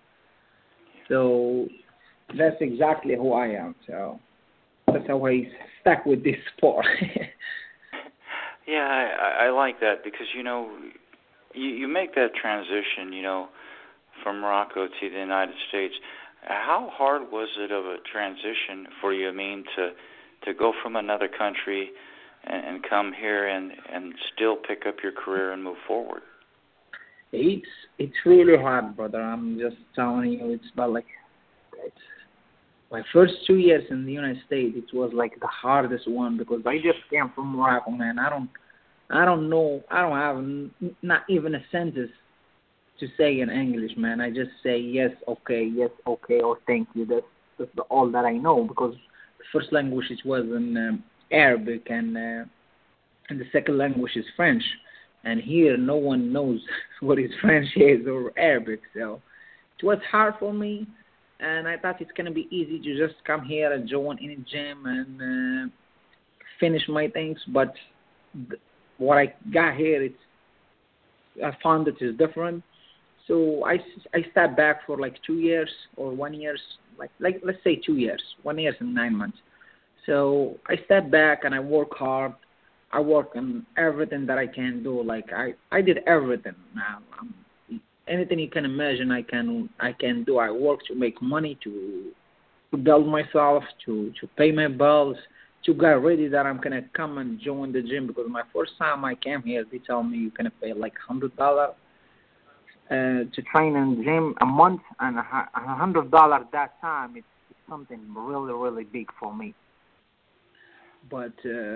So that's exactly who I am. So that's how I stuck with this sport. Yeah, I like that because, you know, you make that transition, you know, from Morocco to the United States. How hard was it of a transition for you, I mean, to go from another country and come here and still pick up your career and move forward? It's really hard, brother. I'm just telling you, it's about like my first 2 years in the United States. It was like the hardest one because I just came from Morocco, man. I don't know. I don't have not even a sentence to say in English, man. I just say yes, okay, or thank you. That's all that I know because the first language was in Arabic and the second language is French. And here, no one knows what is French is or Arabic. So it was hard for me, and I thought it's going to be easy to just come here and join in a gym and finish my things. But what I got here, I found it is different. So I stepped back for like 2 years or 1 year, like let's say 2 years, 1 year and 9 months. So I stepped back and I work hard. I work on everything that I can do. Like I did everything. Anything you can imagine, I can do. I work to make money, to build myself, to pay my bills, to get ready that I'm gonna come and join the gym. Because my first time I came here, they told me you're gonna pay like $100 to train in the gym a month, and $100 that time. It's something really, really big for me. But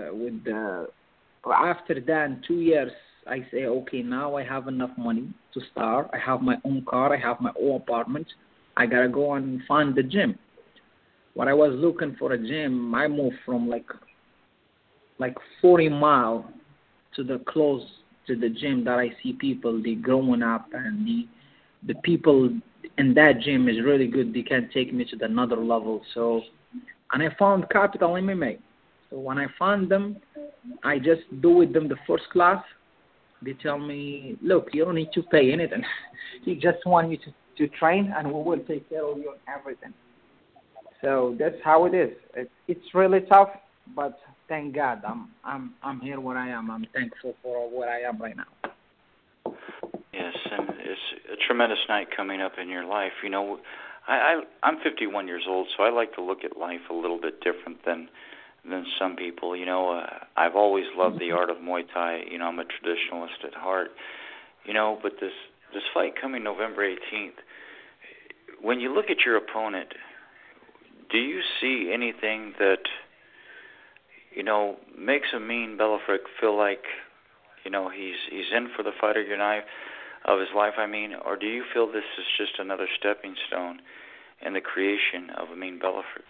after that, in 2 years, I say, okay, now I have enough money to start. I have my own car. I have my own apartment. I gotta go and find the gym. When I was looking for a gym, I moved from like 40 miles to the close to the gym that I see people they growing up, and the people in that gym is really good. They can take me to the another level. So, and I found Capital MMA. So when I found them, I just do with them the first class. They tell me, look, you don't need to pay anything. We just want you to train, and we will take care of you and everything. So that's how it is. It's really tough, but thank God I'm here where I am. I'm thankful for where I am right now. Yes, and it's a tremendous night coming up in your life. You know, I'm 51 years old, so I like to look at life a little bit different than some people. You know, I've always loved the art of Muay Thai. You know, I'm a traditionalist at heart. You know, but this fight coming November 18th, when you look at your opponent, do you see anything that, you know, makes Amine Belafrek feel like, you know, he's in for the fight of his life, or do you feel this is just another stepping stone in the creation of Amine Belafrek?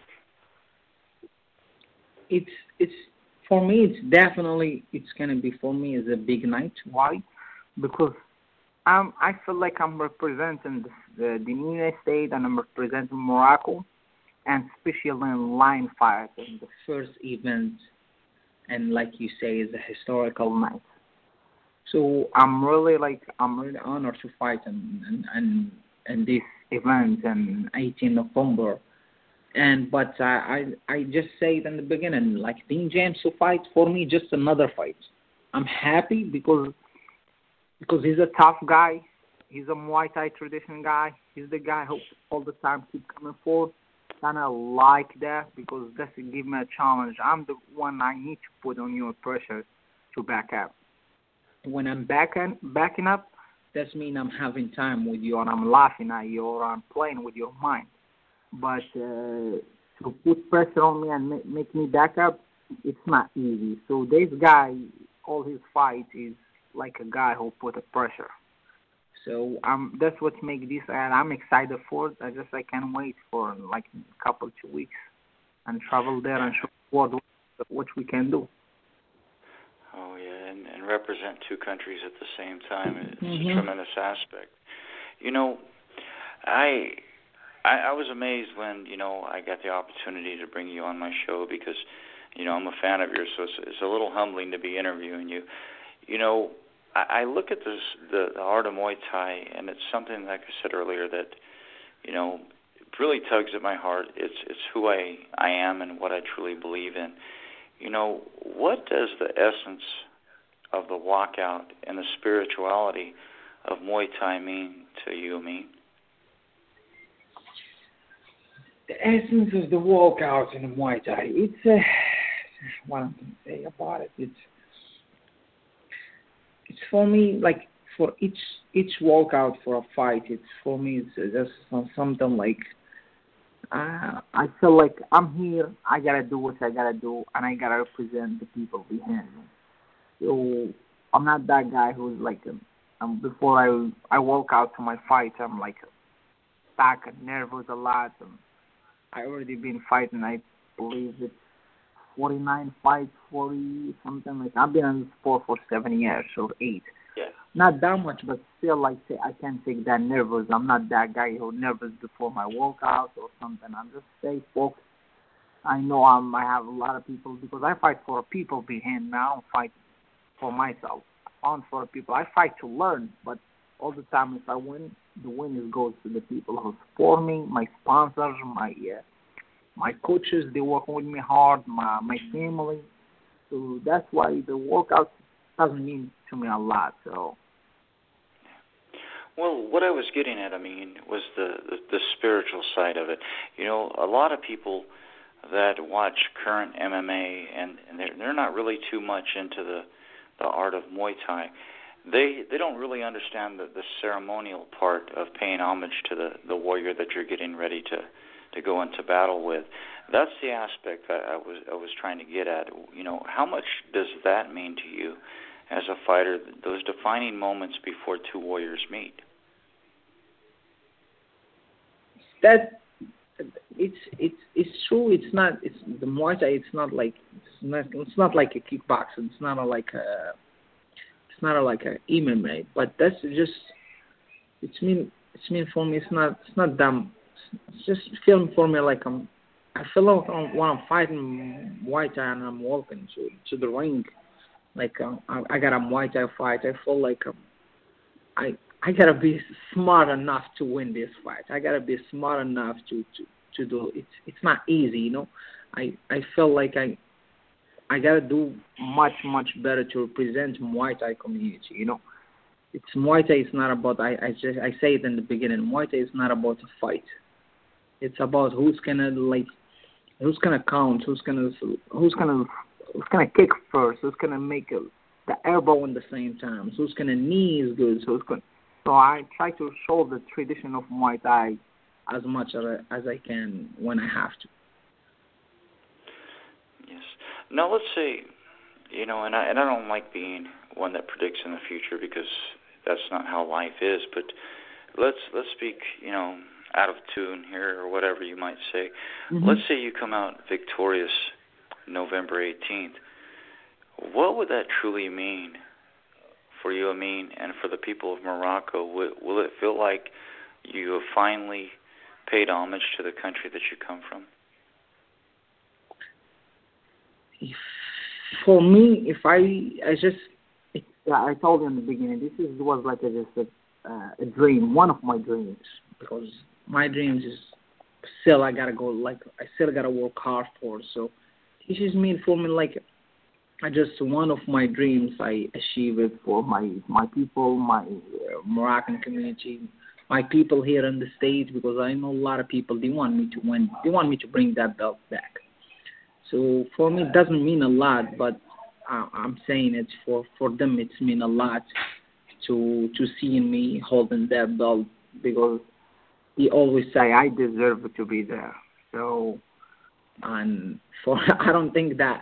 It's for me. It's gonna be, for me, is a big night. Why? Because I feel like I'm representing the United States, and I'm representing Morocco, and especially in line fight in the first event, and like you say, is a historical night. So I'm really honored to fight in this event in 18 November. But I just say it in the beginning, like Dean James to fight, for me, just another fight. I'm happy because he's a tough guy. He's a Muay Thai tradition guy. He's the guy who all the time keep coming forward. Kind of like that, because that's give me a challenge. I'm the one I need to put on your pressure to back up. When I'm backing up, that means I'm having time with you, and I'm laughing at you, or I'm playing with your mind. But to put pressure on me and make me back up, it's not easy. So this guy, all his fight is like a guy who put a pressure. So that's what makes this, and I'm excited for it. I can't wait for like a couple 2 weeks and travel there and show the world what we can do. Oh yeah, and represent two countries at the same time. It's a tremendous aspect. You know, I was amazed when, you know, I got the opportunity to bring you on my show, because, you know, I'm a fan of yours, so it's a little humbling to be interviewing you. You know, I look at the art of Muay Thai, and it's something, like I said earlier, that, you know, it really tugs at my heart. It's who I am and what I truly believe in. You know, what does the essence of the walkout and the spirituality of Muay Thai mean to you, Amine? The essence of the walkout in the Muay Thai, it's what I'm going to say about it. It's for me, like, for each walkout for a fight, it's for me, it's just something like, I feel like I'm here, I gotta do what I gotta do, and I gotta represent the people behind me. So I'm not that guy who's like, before I walk out to my fight, I'm like back and nervous a lot. And I already been fighting, I believe it's 49 fights, 40 something like. I've been in the sport for 7 years or 8. Yeah. Not that much, but still, like, I can't take that nervous. I'm not that guy who's nervous before my workout or something. I'm just stay focused. I know I have a lot of people, because I fight for people behind me. I don't fight for myself. I fight for people. I fight to learn, but all the time, if I win, the win goes to the people who support me, my sponsors, my coaches. They work with me hard, my family. So that's why the workout doesn't mean to me a lot. So. Well, what I was getting at, was the spiritual side of it. You know, a lot of people that watch current MMA, and they're not really too much into the art of Muay Thai. They don't really understand the ceremonial part of paying homage to the warrior that you're getting ready to go into battle with. That's the aspect I was trying to get at. You know, how much does that mean to you as a fighter, those defining moments before two warriors meet? that it's true. It's not. It's the Muay Thai. It's not like a kickboxing. It's not like a MMA. But that's just. It's mean for me. It's not dumb. It's just feeling for me like I feel like when I'm fighting Muay Thai and I'm walking to the ring, like I got a Muay Thai fight. I feel like I gotta be smart enough to win this fight. I gotta be smart enough to do it. It's not easy, you know. I feel like I gotta do much better to represent Muay Thai community, you know. It's Muay Thai is not about I say it in the beginning. Muay Thai is not about a fight. It's about who's gonna count, who's gonna kick first, who's gonna make the elbow in the same time, who's gonna knee is good, so I try to show the tradition of Muay Thai as much as I can when I have to. Yes. Now let's say, and I don't like being one that predicts in the future because that's not how life is. But let's speak, out of tune here or whatever you might say. Mm-hmm. Let's say you come out victorious November 18th. What would that truly mean for you, Amin, and for the people of Morocco? Will it feel like you have finally paid homage to the country that you come from? For me, I told you in the beginning, was like a dream, one of my dreams, because my dreams is still I still gotta work hard for. So this is mean for me like just one of my dreams I achieve it for my people, my Moroccan community, my people here in the States, because I know a lot of people, they want me to win. They want me to bring that belt back. So for me, it doesn't mean a lot, but I'm saying it for them, it's mean a lot to see me holding that belt, because he always say I deserve to be there. So, and I don't think that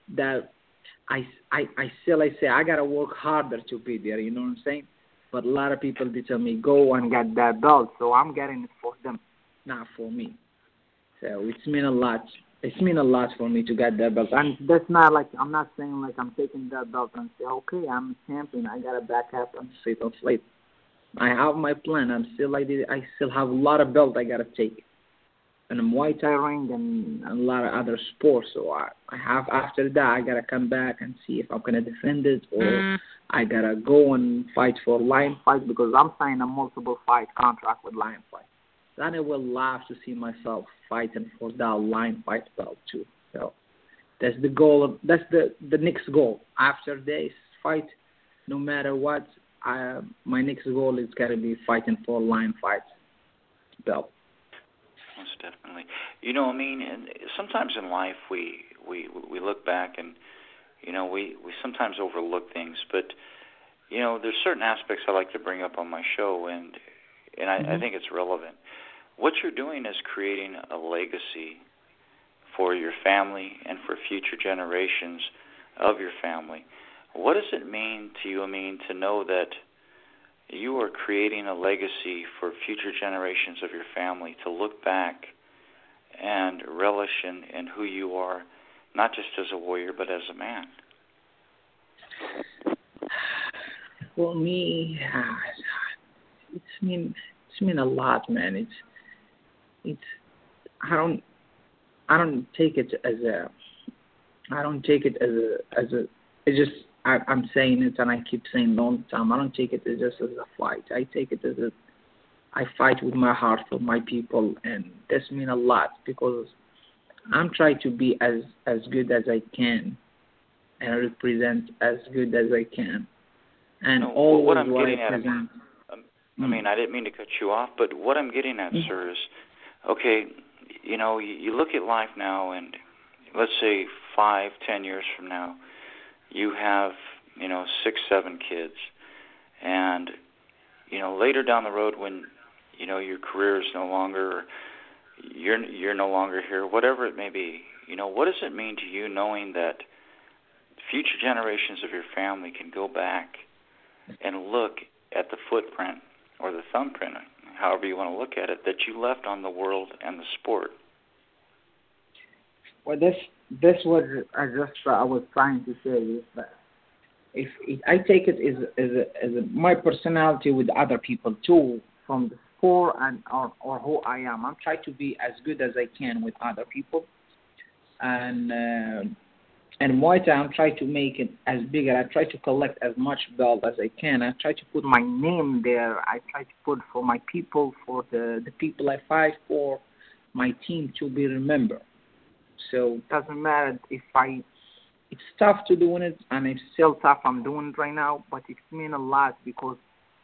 I say I gotta work harder to be there. You know what I'm saying? But a lot of people, they tell me go and get that belt, so I'm getting it for them, not for me. So it's mean a lot. It's mean a lot for me to get that belt, and that's not like I'm not saying like I'm taking that belt and say, okay, I'm a champion, I gotta back up and sit on slate. I have my plan. I still have a lot of belts I gotta take, and a Muay Thai ring and a lot of other sports. So I have after that I gotta come back and see if I'm gonna defend it or I gotta go and fight for Lion Fight, because I'm signing a multiple fight contract with Lion Fight. Then I will love to see myself fighting for that Lion Fight belt too. So that's the goal. That's the next goal. After this fight, no matter what, my next goal is gotta be fighting for Lion Fight belt. Most definitely. I mean, and sometimes in life we look back and we sometimes overlook things, but there's certain aspects I like to bring up on my show, and I think it's relevant. What you're doing is creating a legacy for your family and for future generations of your family. What does it mean to you, Amin, to know that you are creating a legacy for future generations of your family to look back and relish in who you are, not just as a warrior, but as a man? For me, it's mean a lot, man. I don't take it as I'm saying it, and I keep saying long time. I don't take it as just as a fight. I take it as I fight with my heart for my people, and this means a lot, because I'm trying to be as good as I can and represent as good as I can. And always what I'm getting I present. I mean, I didn't mean to cut you off, but what I'm getting at, sir, is, okay, you look at life now, and let's say 5-10 years from now, you have 6-7 kids, and later down the road when your career is no longer, you're no longer here, whatever it may be, what does it mean to you knowing that future generations of your family can go back and look at the footprint or the thumbprint, however you want to look at it, that you left on the world and the sport? Well, this was I was trying to say is that if I take it as my personality with other people too, from the sport and or who I am. I'm trying to be as good as I can with other people, and Muay Thai, I'm trying to make it as big. I try to collect as much belt as I can. I try to put my name there. I try to put for my people, for the people I fight for, my team to be remembered. So it doesn't matter if it's tough to do it, and it's still tough. I'm doing it right now, but it means a lot because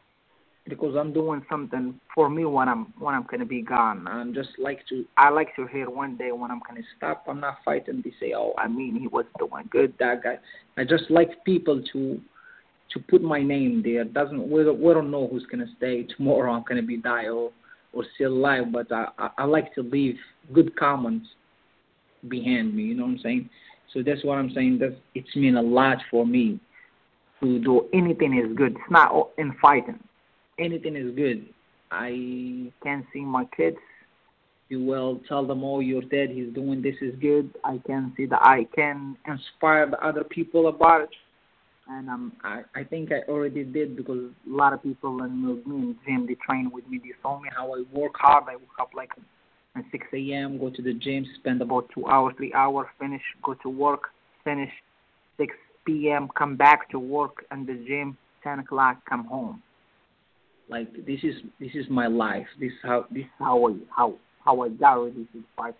I'm doing something for me when I'm gonna be gone. I like to hear one day when I'm gonna stop. I'm not fighting. They say, "Oh, I mean, he was doing good, that guy." I just like people to put my name there. We don't know who's gonna stay tomorrow. I'm gonna be die or still alive, but I like to leave good comments behind me. You know what I'm saying? So that's what I'm saying. That it's mean a lot for me to do anything is good. It's not in fighting. Anything is good. I can see my kids. You will tell them, "Oh, your dad, he's doing this is good." I can see that I can inspire the other people about it, and I think I already did because a lot of people in me in the gym, they train with me. They saw me how I work hard. I wake up like at 6 a.m., go to the gym, spend about 2 hours, 3 hours, finish, go to work, finish 6 p.m., come back to work and the gym, 10 o'clock, come home. Like this is my life. This is how I got ready to fight.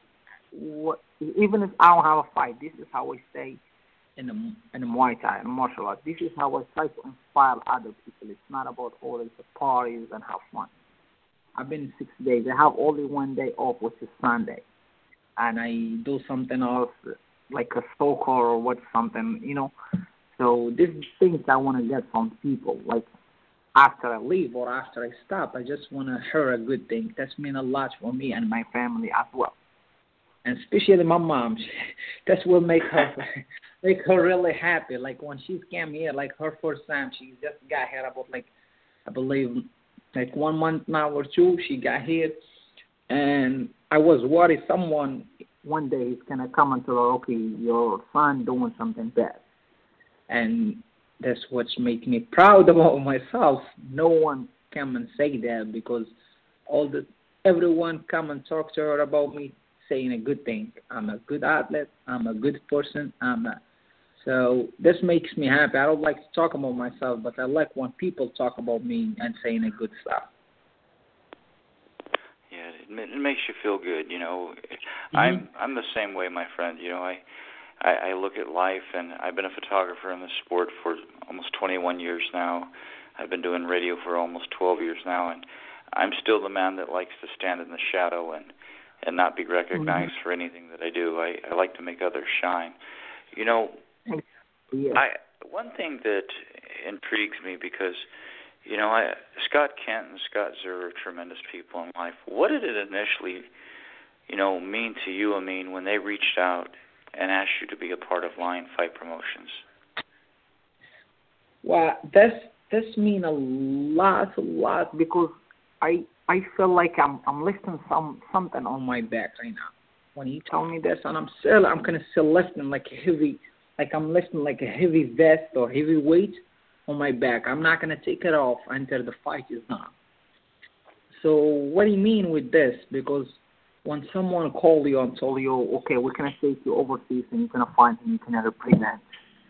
Even if I don't have a fight, this is how I stay in the Muay Thai and martial arts. This is how I try to inspire other people. It's not about always the parties and have fun. I've been 6 days. I have only one day off, which is Sunday, and I do something else like a soccer or what something, you know. So these things I want to get from people, like. After I leave or after I stop, I just want to hear a good thing. That's mean a lot for me and my family as well, and especially my mom. That's what make her really happy. Like when she came here, like her first time, she just got here about like I believe like 1 month now or two. She got here, and I was worried someone one day is gonna come and tell her, "Okay, your son doing something bad," and that's what's making me proud about myself. No one come and say that because everyone come and talk to her about me, saying a good thing. I'm a good athlete. I'm a good person. So this makes me happy. I don't like to talk about myself, but I like when people talk about me and saying a good stuff. Yeah, it makes you feel good. You know, Mm-hmm. I'm the same way, my friend. You know, I look at life, and I've been a photographer in the sport for almost 21 years now. I've been doing radio for almost 12 years now, and I'm still the man that likes to stand in the shadow and not be recognized for anything that I do. I like to make others shine. You know, Yeah. one thing that intrigues me because, you know, Scott Kent and Scott Zer are tremendous people in life. What did it initially, you know, mean to you, Amin, when they reached out and asked you to be a part of Lion Fight Promotions? Well, this mean a lot because I feel like I'm lifting something on my back right now. When you tell me this, and I'm gonna still lifting like a heavy, like I'm lifting like a heavy vest or heavy weight on my back. I'm not gonna take it off until the fight is done. So what do you mean with this? Because when someone call you and tell you, "Okay, we're gonna take you overseas and you're gonna find him, you can represent,"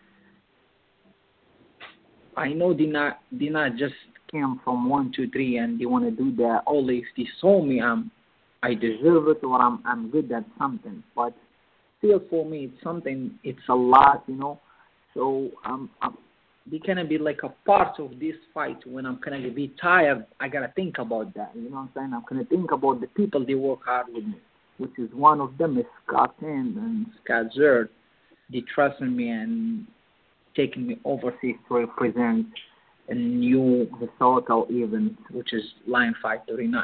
I know they not just came from 1, 2, 3 and they want to do that only if they saw me I deserve it or I'm good at something. But still, for me, it's something. It's a lot, you know. So they gonna be like a part of this fight. When I'm gonna be tired, I gotta think about that. You know what I'm saying? I'm gonna think about the people they work hard with me, which is one of them is Scott Kent and Scott Zerd. They trust in me and taking me overseas to represent a new historical event, which is Lion Fight 39.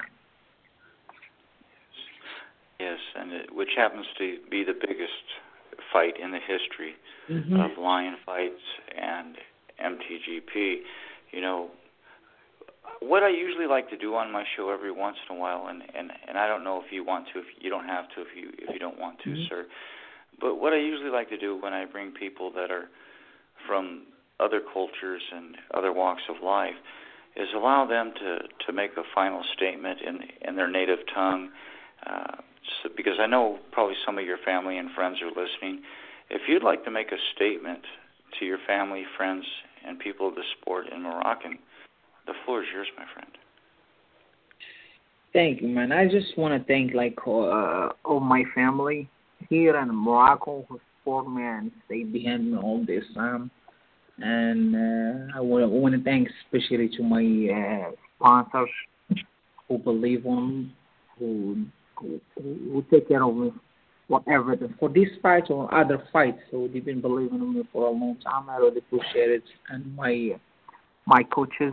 Yes, and which happens to be the biggest fight in the history of Lion Fights and MTGP. You know, what I usually like to do on my show every once in a while, and I don't know if you want to, if you don't have to, if you don't want to, sir. But what I usually like to do when I bring people that are from other cultures and other walks of life is allow them to make a final statement in their native tongue, because I know probably some of your family and friends are listening. If you'd like to make a statement to your family, friends, and people of the sport in Moroccan, the floor is yours, my friend. Thank you, man. I just want to thank all my family here in Morocco who support me and stayed behind me all this time. And I want to thank especially to my sponsors who believe in me, who take care of me for this fight or other fights. So they've been believing in me for a long time. I really appreciate it. And my coaches,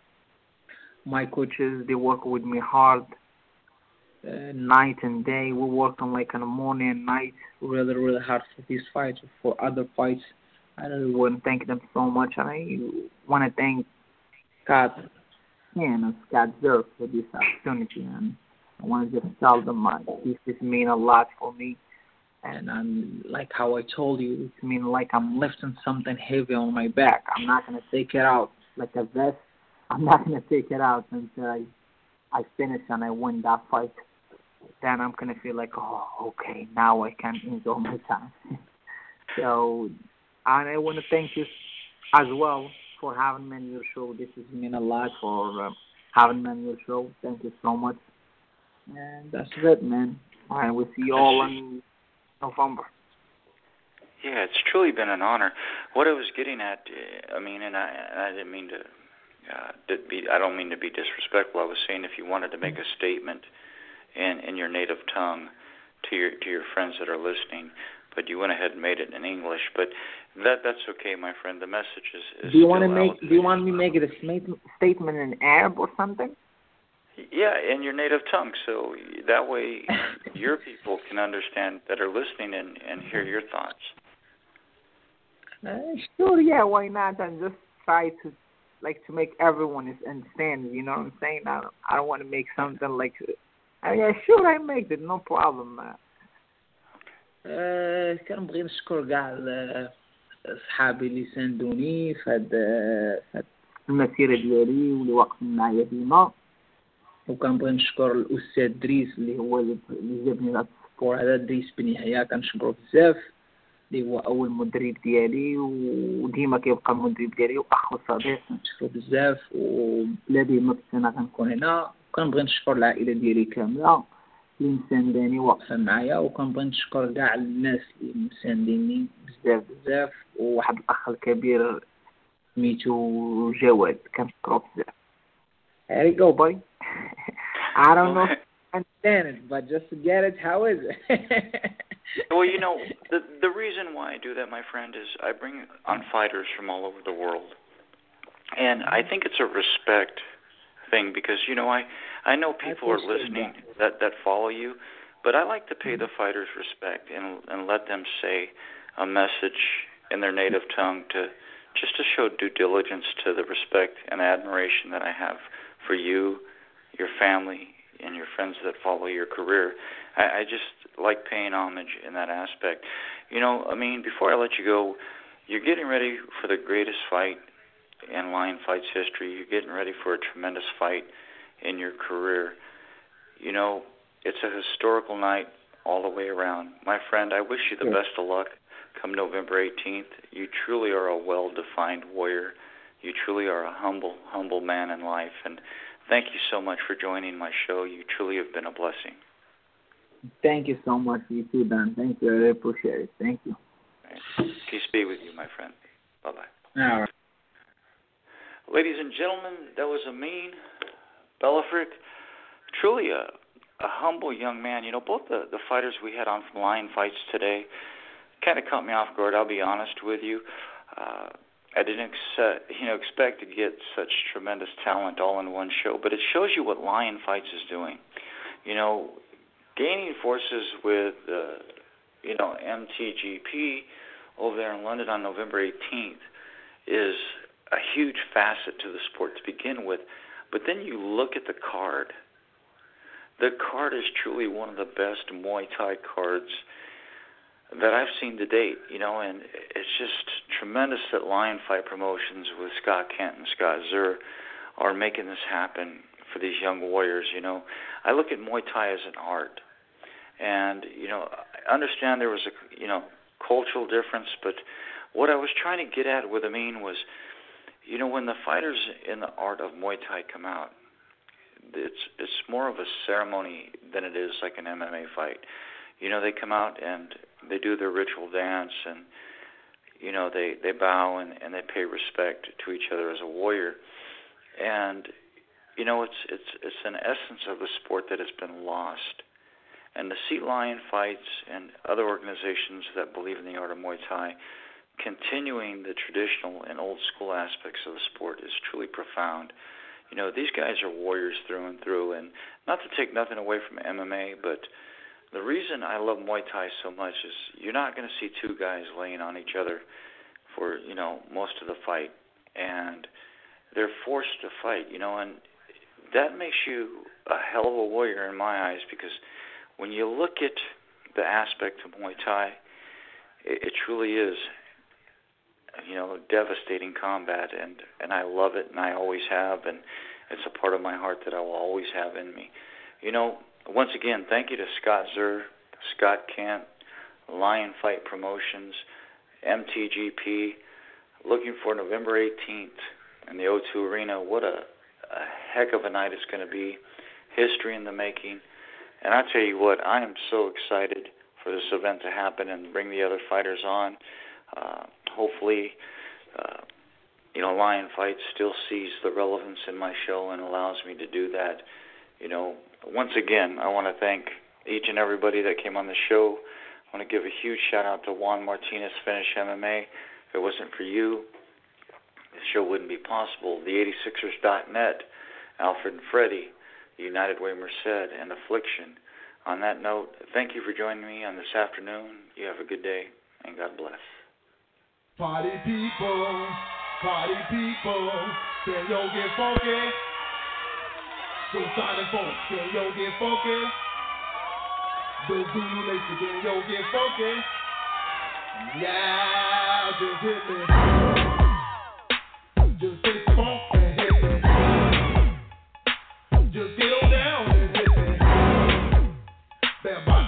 they work with me hard, night and day. We work on in the morning and night, really, really hard for this fight, for other fights. I really want to thank them so much, and I want to thank Scott and Scott Zerk for this opportunity. And I want to just tell them this means a lot for me. And I'm like how I told you, it means like I'm lifting something heavy on my back. I'm not going to take it out like a vest. I'm not going to take it out until I finish and I win that fight. Then I'm going to feel like, oh, okay, now I can enjoy my time. So, and I want to thank you as well for having me on your show. This has meant a lot for having me on your show. Thank you so much. And that's it, man. I will see you all in November. Yeah, it's truly been an honor. What I was getting at, I mean, and I didn't mean to I don't mean to be disrespectful. I was saying if you wanted to make a statement in your native tongue to your friends that are listening, but you went ahead and made it in English. But that's okay, my friend. The message is Do you want me to make it a statement in Arab or something? Yeah, in your native tongue, so that way your people can understand that are listening and hear your thoughts. Sure, yeah, why not? And just try to make everyone understand. You know what I'm saying? I don't want to make something like. Yeah, sure, I make it, no problem. كنبغي نشكر كاع صحابي اللي ساندوني في هاد المسيرة ديالي واللي واقفين معايا ديما. وكنبغي نشكر الاستاذ دريس اللي هو اللي جابني لهاد السبور هذا، دريس بن يحيى، كنشكرو بزاف، اللي هو اول مدرب ديالي وديما كيبقى المدرب ديالي واخ وصديق، كنشكرو بزاف. وبلا ديه ما كنت انا غنكون هنا. وكنبغي نشكر العائله ديالي كامله اللي مسانداني واقفه معايا، وكنبغي نشكر كاع الناس اللي مسانديني بزاف. وواحد الاخ الكبير سميتو جواد كنشكرو بزاف. There you go, buddy. I don't know if I understand it, but just to get it, how is it? Well, you know, the reason why I do that, my friend, is I bring on fighters from all over the world. And I think it's a respect thing because, you know, I know people are listening that follow you, but I like to pay the fighters respect and let them say a message in their native tongue just to show due diligence to the respect and admiration that I have for you, your family, and your friends that follow your career. I just like paying homage in that aspect. You know, I mean, before I let you go, you're getting ready for the greatest fight in Lion Fights history. You're getting ready for a tremendous fight in your career. You know, it's a historical night all the way around. My friend, I wish you the best of luck come November 18th. You truly are a well-defined warrior. You truly are a humble man in life. And thank you so much for joining my show. You truly have been a blessing. Thank you so much. You too, Dan. Thank you. I really appreciate it. Thank you. Right. Peace be with you, my friend. Bye-bye. All right. Ladies and gentlemen, that was Amin Belafric. Truly a humble young man. You know, both the fighters we had on from Lion Fights today kind of caught me off guard, I'll be honest with you. I didn't expect to get such tremendous talent all in one show, but it shows you what Lion Fights is doing. You know, gaining forces with, MTGP over there in London on November 18th is a huge facet to the sport to begin with. But then you look at the card. The card is truly one of the best Muay Thai cards that I've seen to date, and it's just tremendous that Lion Fight Promotions with Scott Kent and Scott Zur are making this happen for these young warriors. I look at Muay Thai as an art, and I understand there was a cultural difference, but what I was trying to get at with Amin was, when the fighters in the art of Muay Thai come out, it's more of a ceremony than it is like an MMA fight. They come out and they do their ritual dance, and they bow and they pay respect to each other as a warrior. And it's an essence of the sport that has been lost. And to see Lion Fights and other organizations that believe in the art of Muay Thai continuing the traditional and old school aspects of the sport is truly profound. These guys are warriors through and through, and not to take nothing away from MMA, but the reason I love Muay Thai so much is you're not going to see two guys laying on each other for, most of the fight, and they're forced to fight, and that makes you a hell of a warrior in my eyes, because when you look at the aspect of Muay Thai, it truly is, devastating combat, and I love it, and I always have, and it's a part of my heart that I will always have in me. Once again, thank you to Scott Zur, Scott Kent, Lion Fight Promotions, MTGP. Looking for November 18th in the O2 Arena. What a heck of a night it's going to be. History in the making. And I tell you what, I am so excited for this event to happen and bring the other fighters on. Hopefully, Lion Fight still sees the relevance in my show and allows me to do that. Once again, I want to thank each and everybody that came on the show. I want to give a huge shout out to Juan Martinez, Finish MMA. If it wasn't for you, the show wouldn't be possible. The 86ers.net, Alfred and Freddie, the United Way Merced, and Affliction. On that note, thank you for joining me on this afternoon. You have a good day, and God bless. Party people, can yo get funky? So Sonic Folk, can yo get funky? The Zulu Nation, can yo get funky? Yeah, just hit me. Just hit the funk and hit me. Just get on down and hit me. Bam,